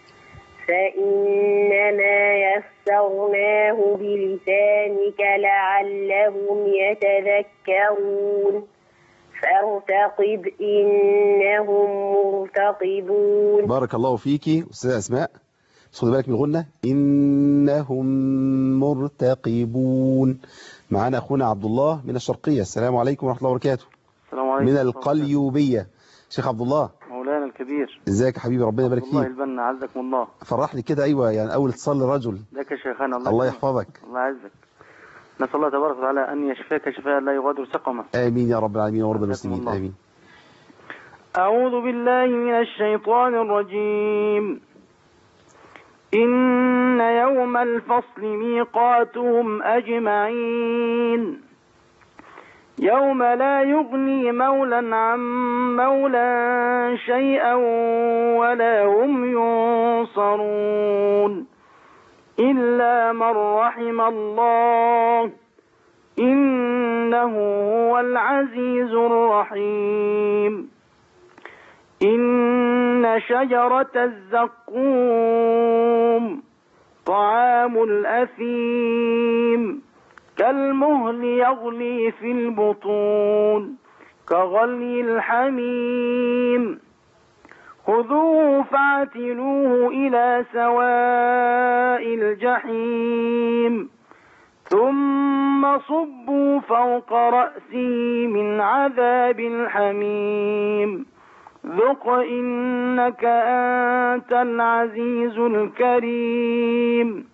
فإنما يسرناه بلسانك لعلهم يتذكرون فارتقب إنهم مرتقبون. بارك الله فيكي أستاذة أسماء. بس خدي بالك من الغنة. إنهم مرتقبون. معانا أخونا عبد الله من الشرقية. السلام عليكم ورحمة الله وبركاته. السلام عليكم. من القليوبية. شيخ عبد الله مولانا الكبير. ازيك يا حبيبي؟ ربنا يبارك فيك. الله البنا عزكم الله. فرحني كده. ايوه يعني اول اتصال لرجل. ذاك يا شيخنا. الله, الله يحفظك. الله يعزك. نسأل الله تبارك وتعالى أن يشفيك شفاء لا يغادر سقما. آمين يا رب العالمين ورب المسلمين. آمين. أعوذ بالله من الشيطان الرجيم. إن يوم الفصل ميقاتهم أجمعين يوم لا يغني مولا عن مولا شيئا ولا هم ينصرون إلا من رحم الله إنه هو العزيز الرحيم. إن شجرة الزقوم طعام الأثيم كالمهل يغلي في البطون كغلي الحميم خذوه فاعتلوه إلى سواء الجحيم ثم صبوا فوق رأسه من عذاب الحميم ذق إنك أنت العزيز الكريم.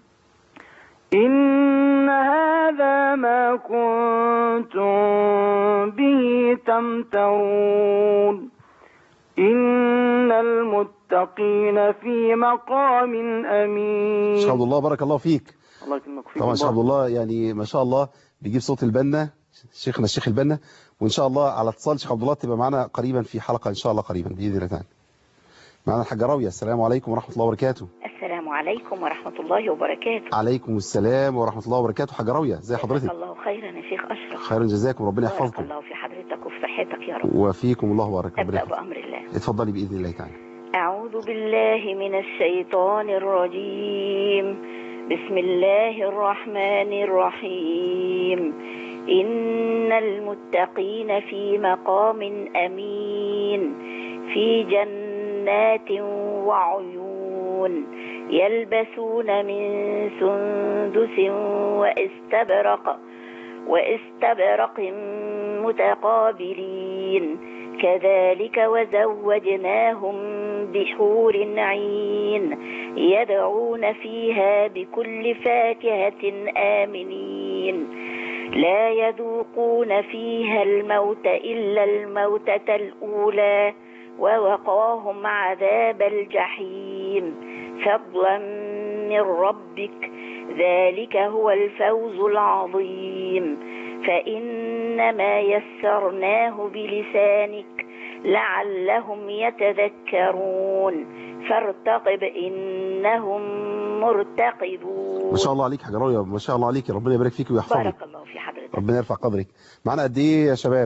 إن هذا ما كنتم به تمترون إن المتقين في مقام أمين. شيخ عبد الله بارك الله فيك. الله يكرمك فيك. طبعا شيخ عبد الله يعني ما شاء الله بيجيب صوت البنا، شيخنا الشيخ البنا، وإن شاء الله على اتصال شيخ عبد الله تبقى معنا قريبا في حلقة إن شاء الله قريبا بإذن الله تعالى. معنا الحاجة راوية. السلام عليكم ورحمة الله وبركاته. السلام عليكم ورحمة الله وبركاته. عليكم السلام ورحمة الله وبركاته. حاجة راوية ازي حضرتك؟ جزاك الله خيرا يا شيخ أشرف. خيرا جزاكم، ربنا يحفظكم. بارك الله في حضرتك وفي صحتك يا رب. وفيكم الله وبارك. أبدأ بأمر الله. اتفضلي بإذن الله تعالى. أعوذ بالله من الشيطان الرجيم. بسم الله الرحمن الرحيم. إن المتقين في مقام أمين في جنات وعيون يلبسون من سندس واستبرق واستبرق متقابلين كذلك وزوجناهم بحور عين يدعون فيها بكل فاكهة آمنين لا يذوقون فيها الموت إلا الموتة الأولى ووقاهم عذاب الجحيم فضلا من ربك ذلك هو الفوز العظيم فإنما يسرناه بلسانك لعلهم يتذكرون فارتقب إنهم مرتقبون. ما شاء الله عليك حاجة راوية، ما شاء الله عليك، ربنا يبارك فيك ويحفظك. بارك الله في حضرتك. ربنا يرفع قدرك. معنا قد ايه يا شباب؟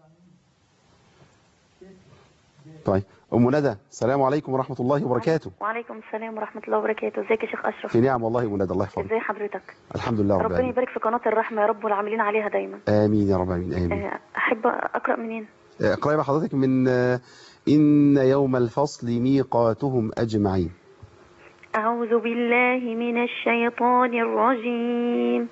طيب ام ندى، السلام عليكم ورحمه الله وبركاته. وعليكم السلام ورحمه الله وبركاته. ازيك يا شيخ اشرف؟ في نعم والله ام ندى، الله يحفظك. ازي حضرتك؟ الحمد لله رب العالمين. ربنا يبارك في قناه الرحمه يا رب والعاملين عليها دايما. امين يا رب العالمين. امين. احب اقرا منين؟ اقراي بقى حضرتك من ان يوم الفصل ميقاتهم اجمعين. اعوذ بالله من الشيطان الرجيم.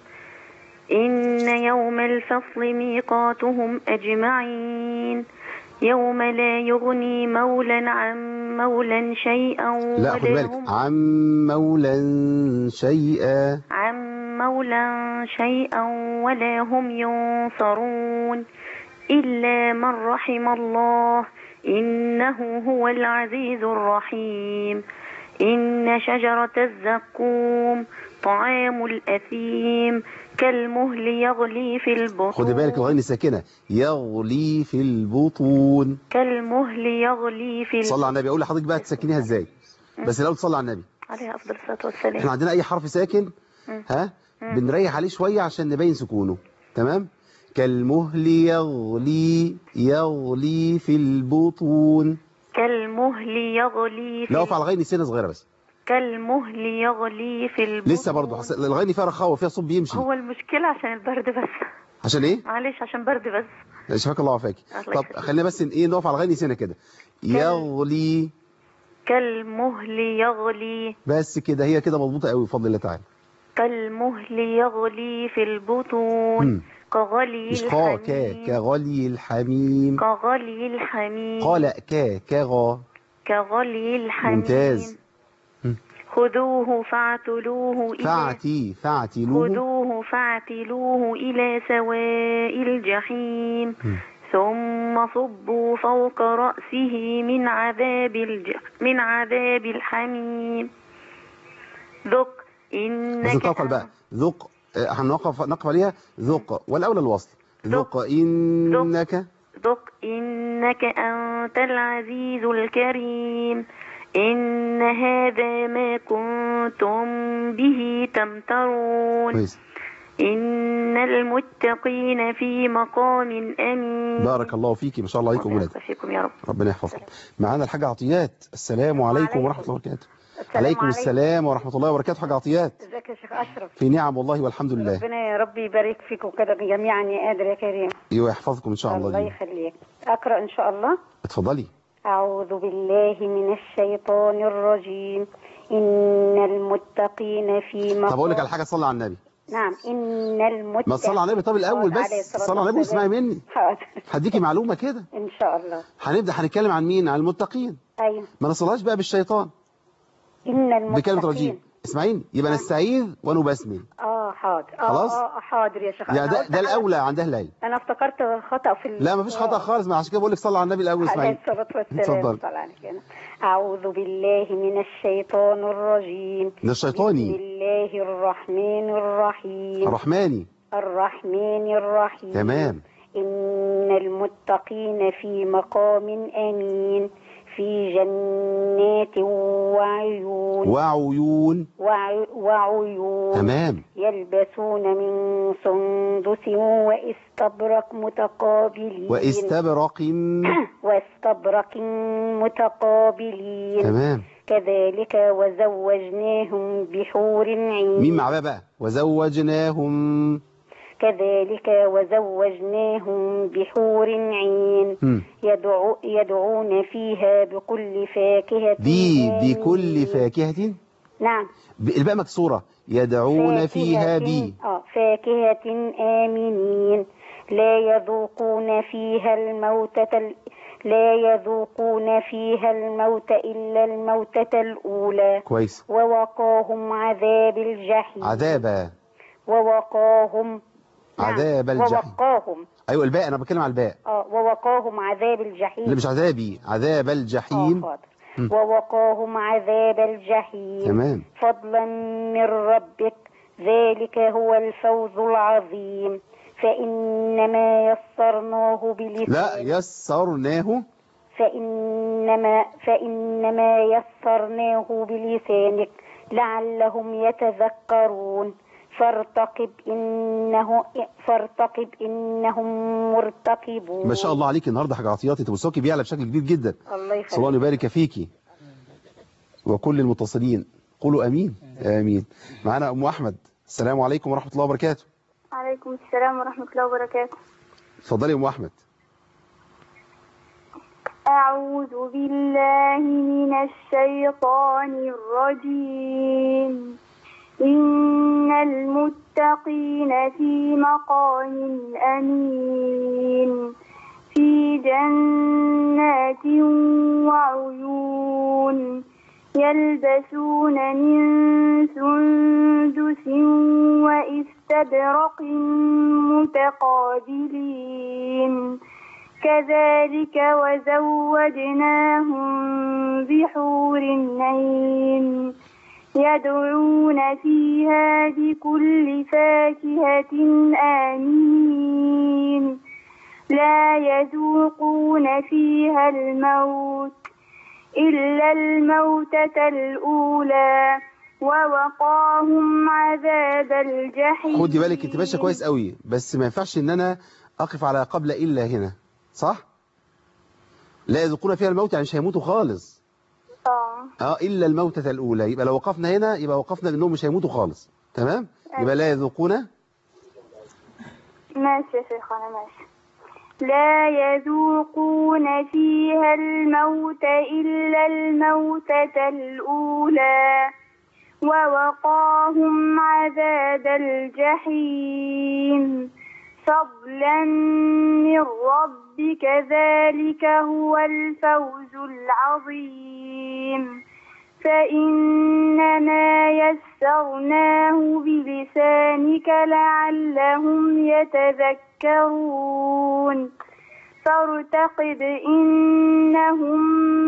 إن يوم الفصل ميقاتهم أجمعين يوم لا يغني مولا عن مولا شيئا لا خد بالك عن مولا شيئا عن مولا شيئا ولا هم ينصرون إلا من رحم الله إنه هو العزيز الرحيم. إن شجرة الزقوم طعام الأثيم كالمهل يغلي في البطون. خد بالك الغين ساكنة يغلي في البطون. كالمهل يغلي في البطون. صلى على النبي. أقول لحضرتك بقى تسكنيها ازاي بس لو تصلي على النبي عليه أفضل الصلاة والسلام. احنا عندنا أي حرف ساكن ها مم. بنريح عليه شوية عشان نبين سكونه. تمام. كالمهل يغلي يغلي في البطون. كالمهل يغلي في لا اقف على الغين سنة صغيرة بس. كالمهل يغلي في البطون. لسه برضه حس... الغين فيها رخاوة فيها صوت بيمشي. هو المشكلة عشان البرد بس. عشان ايه؟ معلش عشان برد بس. شفاك الله وعافاك. طب خلينا بس ايه نقف على الغين سنة كده. يغلي كالمهل يغلي. بس كده هي كده مضبوطة قوي بفضل الله تعالى. كالمهل يغلي في البطون. مم. كغلي مش الحميم. كا كغلي الحميم. كغلي الحميم. قال كا كغا. كغلي الحميم. ممتاز. خذوه فاعتلوه إلى فاعتي فاعتلوه خذوه فاعتلوه إلى سواء الجحيم. م. ثم صبوا فوق رأسه من عذاب الج... من عذاب الحميم. ذق إنك نقف بقى ذق هنوقف نقف عليها ذق والأولى الوصل. ذق إنك ذق إنك أنت العزيز الكريم. إن هذا ما كنتم به تمترون. كويس. إن المتقين في مقام أمين. بارك الله فيكي ما شاء الله عليكم ولاد. فيكم يا رب. ربنا يحفظكم. معانا الحاجة عطيات. السلام عليكم ورحمة الله وبركاته. عليكم السلام ورحمة الله وبركاته. حاجة عطيات. ازيك يا شيخ أشرف؟ في نعم والله والحمد لله. ربنا يا رب يبارك فيكم كده جميعا يا قادر يا كريم. ايوه يحفظكم ان شاء الله. الله يخليك. أقرأ إن شاء الله. اتفضلي. أعوذ بالله من الشيطان الرجيم. إن المتقين في مقام. طب أقول لك على حاجة صلي على النبي. نعم. إن المتقين. ما تصلي على النبي طب الأول بس. صلي على النبي واسمعي مني. حاضر. هديكي معلومة كده. إن شاء الله. هنبدأ هنتكلم عن مين؟ عن المتقين. أيوه. ما نصليهاش بقى بالشيطان. إن المتقين. بكلمة رجيم. اسمعيني يبقى آه. نستعيذ ونبسمل. اه حاضر. اه خلاص؟ اه حاضر يا شيخ. يعني ده, ده الأولى عند أهل العلم. أنا افتكرت خطأ في ال... لا مفيش خطأ خالص. ما عشان كده بقول لك صلي على النبي الأول اسمعي. عليه الصلاة والسلام. صلى عليك. أعوذ بالله من الشيطان الرجيم. من الشيطاني. بسم الله الرحمن الرحيم. الرحماني. الرحمن الرحيم. تمام. إن المتقين في مقام أمين في جنات وعيون وعيون وعيون تمام. يلبسون من سندس واستبرق متقابلين واستبرق واستبرق متقابلين تمام. كذلك وزوجناهم بحور عين. مين معاه بقى؟ وزوجناهم كذلك وزوجناهم بحور عين يدعو يدعون فيها بكل فاكهة. دي بكل فاكهة. نعم. الباء مكسورة. يدعون فيها ب اه فاكهة آمنين لا يذوقون فيها الموتة لا يذوقون فيها الموت إلا الموتة الأولى. كويس. ووقاهم عذاب الجحيم. عذابا. ووقاهم عذاب نعم. الجحيم. ووقاهم. ايوه الباء، انا بتكلم على الباء. اه ووقاهم عذاب الجحيم. لا مش عذابي، عذاب الجحيم. اه ووقاهم عذاب الجحيم. تمام. فضلا من ربك ذلك هو الفوز العظيم. فإنما يسرناه بلسانك. لا يسرناه. فإنما فإنما يسرناه بلسانك لعلهم يتذكرون. فارتقب إنه فارتقب إنهم مرتقبون. ما شاء الله عليك النهارده حاجة عطياتي، تبصوكي بيعلى بشكل كبير جدا. الله يخليك. الله يبارك فيكي وكل المتصلين قولوا امين. امين. معانا ام احمد. السلام عليكم ورحمه الله وبركاته. وعليكم السلام ورحمه الله وبركاته. اتفضلي يا ام احمد. اعوذ بالله من الشيطان الرجيم. إن المتقين في مقام أمين في جنات وعيون يلبسون من سندس واستبرق متقابلين كذلك وزوجناهم بحور عين يدعون فيها بكل فاكهة آمنين لا يذوقون فيها الموت إلا الموتة الأولى ووقاهم عذاب الجحيم. خدي بالك انت ماشيه كويس قوي، بس ما ينفعش ان انا اقف على قبل الا هنا، صح؟ لا يذوقون فيها الموت يعني مش هيموتوا خالص. اه اه الا الموتة الاولى، يبقى لو وقفنا هنا يبقى وقفنا لانهم مش هيموتوا خالص، تمام؟ يبقى لا يذوقون. ماشي يا شيخنا ماشي. لا يذوقون فيها الموت إلا الموتة الأولى ووقاهم عذاب الجحيم فضلا من ربك ذلك هو الفوز العظيم. فإنما يسرناه بلسانك لعلهم يتذكرون فارتقب إنهم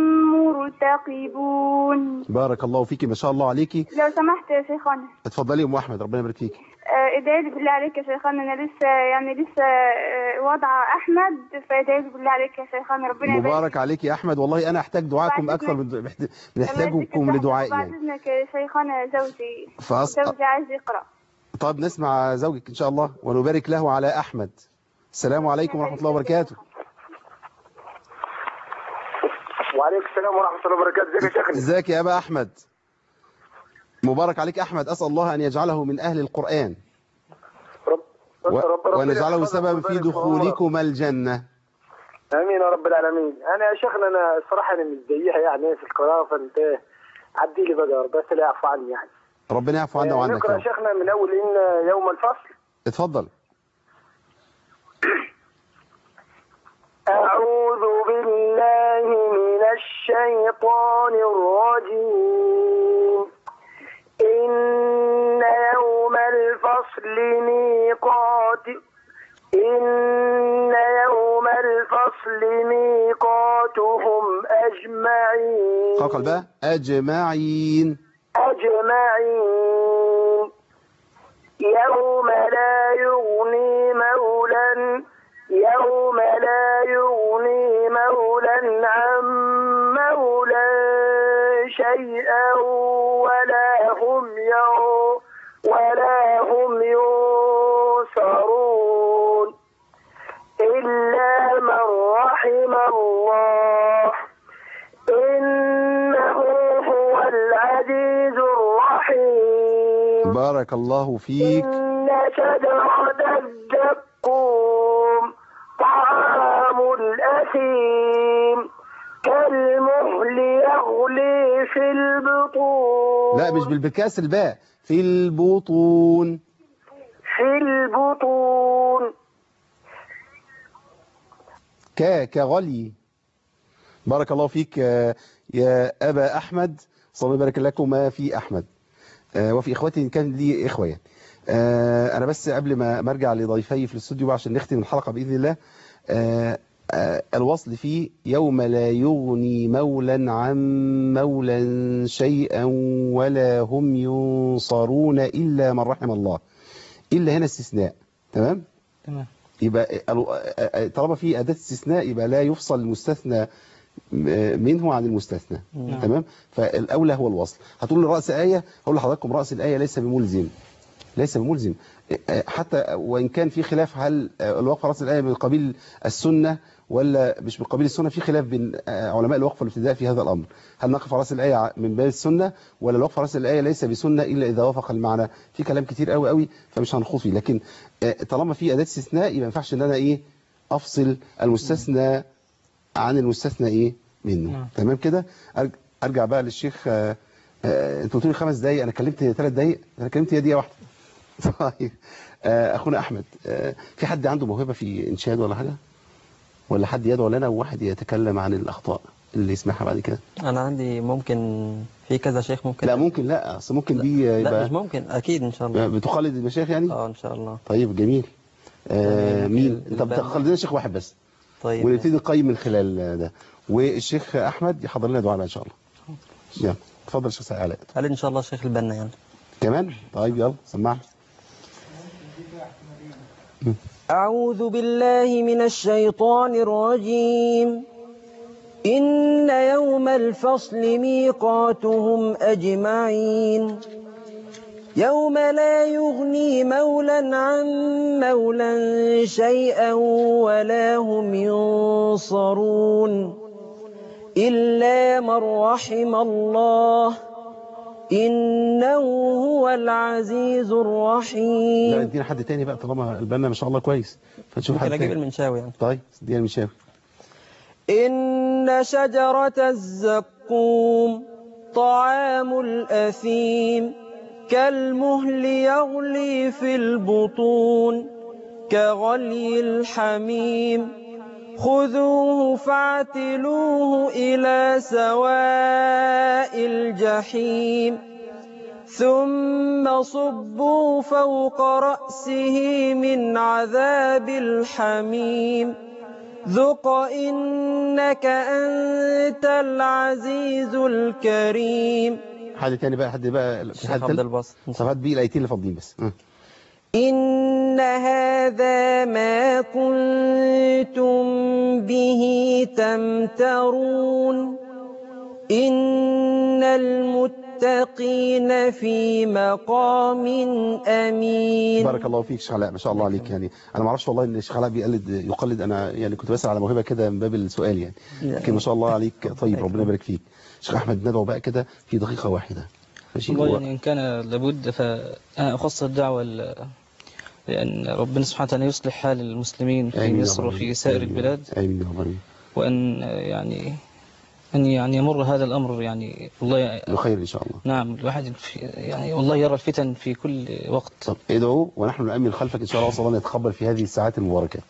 مرتقبون. بارك الله فيكي ما شاء الله عليكي. لو سمحت يا شيخنا. اتفضلي يا ام احمد ربنا يبارك فيكي. ادعي لي بالله عليك يا شيخنا، انا لسه يعني لسه وضع احمد، فادعي لي بالله عليك يا شيخنا ربنا يبارك. مبارك عليك يا احمد، والله انا احتاج دعاءكم اكثر من بنحتاجكم لدعائي يعني. بعد اذنك يا شيخنا زوجي فأص... زوجي عايز يقرا. طيب نسمع زوجك ان شاء الله ونبارك له على احمد. السلام عليكم ورحمه الله وبركاته. وعليكم السلام ورحمه الله وبركاته. ازيك يا شيخنا؟ ازيك يا ابا احمد؟ مبارك عليك أحمد، أسأل الله أن يجعله من أهل القرآن رب و... رب رب ونجعله سببا في دخولكم الجنة. آمين يا رب العالمين. أنا يا شيخنا أنا الصراحة أنا مش زيها يعني في القراءة، فأنت عدي لي بقى بس لا يعفو عني يعني. ربنا يعفو عنا وعنك. نقرأ يا شيخنا من أول إن يوم الفصل. اتفضل. أعوذ بالله من الشيطان الرجيم. إن يوم الفصل ميقات إن يوم الفصل ميقاتهم أجمعين. قال بقى أجمعين أجمعين يوم لا يغني مولا يوم لا يغني مولا عن مولا بارك الله فيك. إن شجرة الزقوم طعام الأثيم كالمهل يغلي في البطون. لا مش بالبكاس الباء، في البطون. في البطون. ك كغلي. بارك الله فيك يا أبا أحمد، صلى الله يبارك لكما في أحمد وفي إخوتي إن كان لي إخوة يعني. أنا بس قبل ما مرجع لضيفي في الاستوديو عشان نختم الحلقة بإذن الله، الوصل فيه يوم لا يغني مولا عن مولا شيئا ولا هم ينصرون إلا من رحم الله. إلا هنا استثناء. تمام؟ تمام. يبقى طالما في أداة استثناء يبقى لا يفصل المستثنى منه عن المستثنى. نعم. تمام. فالأولى هو الوصل. هتقول لي رأس آية، هقول لحضراتكم رأس الآية ليس بملزم، ليس بملزم حتى وإن كان في خلاف هل الوقف رأس الآية من قبيل السنة ولا مش من قبيل السنة. في خلاف بين علماء الوقف والابتداء في هذا الأمر، هل نقف رأس الآية من باب السنة ولا الوقف رأس الآية ليس بسنة إلا إذا وافق المعنى. في كلام كتير قوي قوي فمش هنخوض فيه، لكن طالما في أداة استثناء يبقى ما ينفعش إن أنا إيه أفصل المستثنى عن المستثنى إيه منه. تمام كده. أرجع بقى للشيخ. أنت قلت لي خمس دقايق، أنا كلمت ثلاث دقايق، أنا كلمت دقيقة واحدة. طيب أخونا أحمد، في حد عنده موهبة في إنشاد ولا حاجة؟ ولا حد يدعو لنا وواحد يتكلم عن الأخطاء اللي يسمعها بعد كده؟ أنا عندي ممكن في كذا شيخ ممكن. لا ممكن، لا أصل ممكن دي يبقى لا مش ممكن، أكيد إن شاء الله. بتخلد المشايخ يعني؟ أه إن شاء الله. طيب جميل. آه مين؟ طب تخلدنا شيخ واحد بس. طيب ونبتدي نقيم من خلال ده، والشيخ أحمد يحضر لنا دعاء إن شاء الله. يلا اتفضل شيخ علاء. هل إن شاء الله الشيخ البنا يعني كمان؟ طيب يلا سمعنا. أعوذ بالله من الشيطان الرجيم. إن يوم الفصل ميقاتهم أجمعين يوم لا يغني مولا عن مولا شيئا ولا هم ينصرون إلا من رحم الله إنه هو العزيز الرحيم. لا ادينا حد تاني بقى طالما البنا ما شاء الله كويس، فنشوف حد تاني. اجيب المنشاوي يعني. طيب ادينا المنشاوي. إن شجرة الزقوم طعام الأثيم كالمهل يغلي في البطون كغلي الحميم خذوه فاعتلوه إلى سواء الجحيم ثم صبوا فوق رأسه من عذاب الحميم ذق إنك أنت العزيز الكريم. حد تاني بقى، حد بقى في حد عبد الباسط. طب هات بيه الايتين اللي فاضلين بس. م. إن هذا ما كنتم به تمترون إن المتقين في مقام أمين. بارك الله فيك شيخ علاء، ما شاء الله عليك. يعني انا ما اعرفش والله ان الشيخ علاء بيقلد يقلد، انا يعني كنت بسأل على موهبه كده من باب السؤال يعني، لكن ما شاء الله عليك. طيب ربنا يبارك فيك. شيخ احمد ندعو بقى كده في دقيقه واحده. والله يعني إن كان لابد فأنا أخص الدعوة لأن ربنا سبحانه وتعالى يصلح حال المسلمين في مصر وفي سائر البلاد. آمين يا رب. وأن يعني أن يعني يمر هذا الأمر يعني والله بخير إن شاء الله. نعم الواحد يعني والله يرى الفتن في كل وقت. طب ادعوا ونحن نؤمن خلفك إن شاء الله، وصلى الله يتقبل في هذه الساعات المباركات.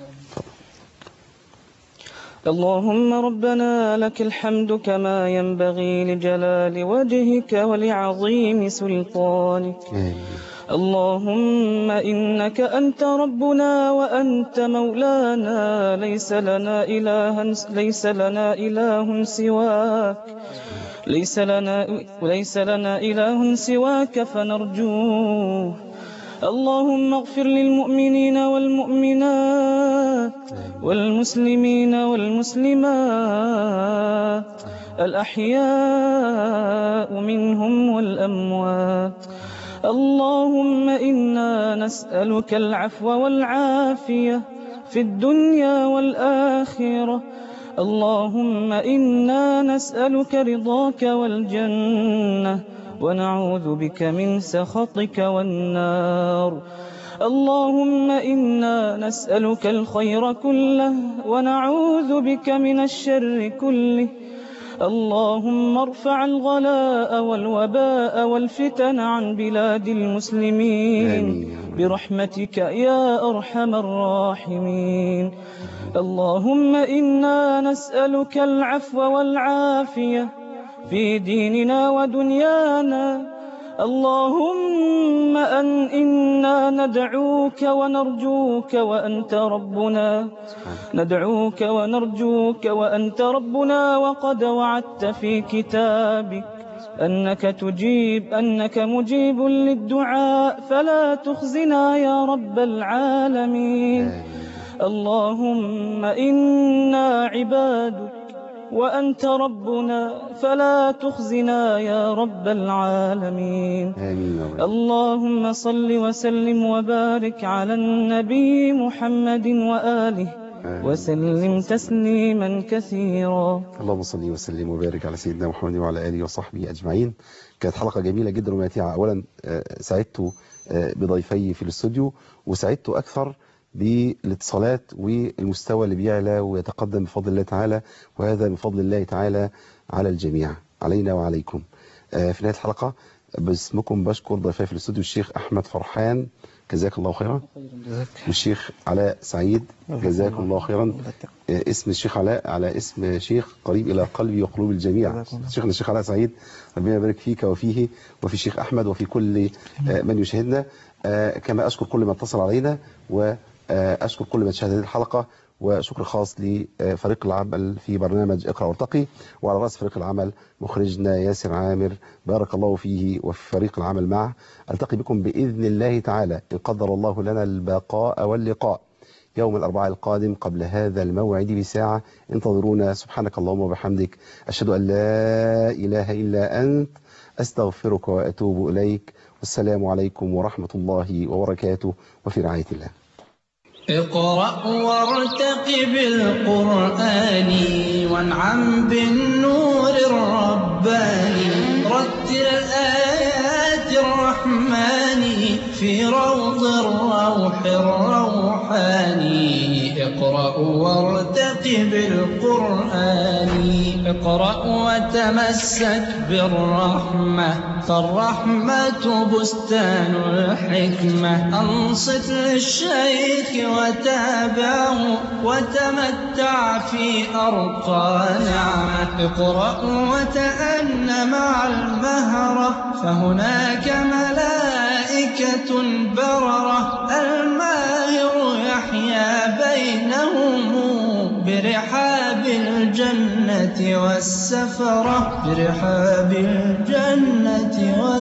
اللهم ربنا لك الحمد كما ينبغي لجلال وجهك ولعظيم سلطانك. اللهم إنك أنت ربنا وأنت مولانا، ليس لنا إله ليس لنا إله سواك ليس لنا وليس لنا إله سواك فنرجوه. اللهم اغفر للمؤمنين والمؤمنات والمسلمين والمسلمات الأحياء منهم والأموات. اللهم إنا نسألك العفو والعافية في الدنيا والآخرة. اللهم إنا نسألك رضاك والجنة ونعوذ بك من سخطك والنار. اللهم إنا نسألك الخير كله ونعوذ بك من الشر كله. اللهم ارفع الغلاء والوباء والفتن عن بلاد المسلمين برحمتك يا أرحم الراحمين. اللهم إنا نسألك العفو والعافية في ديننا ودنيانا. اللهم أن إنا ندعوك ونرجوك وأنت ربنا ندعوك ونرجوك وأنت ربنا وقد وعدت في كتابك أنك تجيب أنك مجيب للدعاء فلا تخزنا يا رب العالمين. اللهم إنا عبادك وأنت ربنا فلا تخزنا يا رب العالمين. اللهم صل وسلم وبارك على النبي محمد وآله وسلم تسليما كثيرا. اللهم صل وسلم وبارك على سيدنا محمد وعلى آله وصحبه أجمعين. كانت حلقة جميلة جدا وماتعة. أولا سعدت بضيفي في الاستوديو وسعدت أكثر بالاتصالات والمستوى اللي بيعلى ويتقدم بفضل الله تعالى، وهذا من فضل الله تعالى على الجميع علينا وعليكم. في نهاية الحلقة باسمكم بشكر ضيفي في الاستوديو الشيخ أحمد فرحان جزاك الله خيرا، والشيخ علاء سعيد جزاكم الله خيرا. اسم الشيخ علاء على اسم شيخ قريب إلى قلبي وقلوب الجميع، شيخنا الشيخ علاء سعيد، ربنا يبارك فيك وفيه وفي الشيخ أحمد وفي كل من يشاهدنا. كما أشكر كل من اتصل علينا وأشكر كل من شاهد هذه الحلقة، وشكر خاص لفريق العمل في برنامج اقرأ وارتقي، وعلى رأس فريق العمل مخرجنا ياسر عامر بارك الله فيه وفي فريق العمل معه. ألتقي بكم بإذن الله تعالى إن قدر الله لنا البقاء واللقاء يوم الأربعاء القادم قبل هذا الموعد بساعة. انتظرونا. سبحانك اللهم وبحمدك، أشهد أن لا إله إلا أنت، أستغفرك وأتوب إليك، والسلام عليكم ورحمة الله وبركاته، وفي رعاية الله. اقرأ وارتقب القرآن وانعم بالنور الرباني، رتل الآيات الرحمن في روض الروح الروحاني. اقرأ وارتقب القرآن، اقرأ وتمسك بالرحمة، فالرحمة بستان الحكمة. أنصت للشيخ وتابعه وتمتع في أرقى نعمة. اقرأ وتأن مع المهرة، فهناك ملائكة بررة. الماهر يحيا بينهم برحاب الجنة والسفرة، برحاب الجنة والسفرة.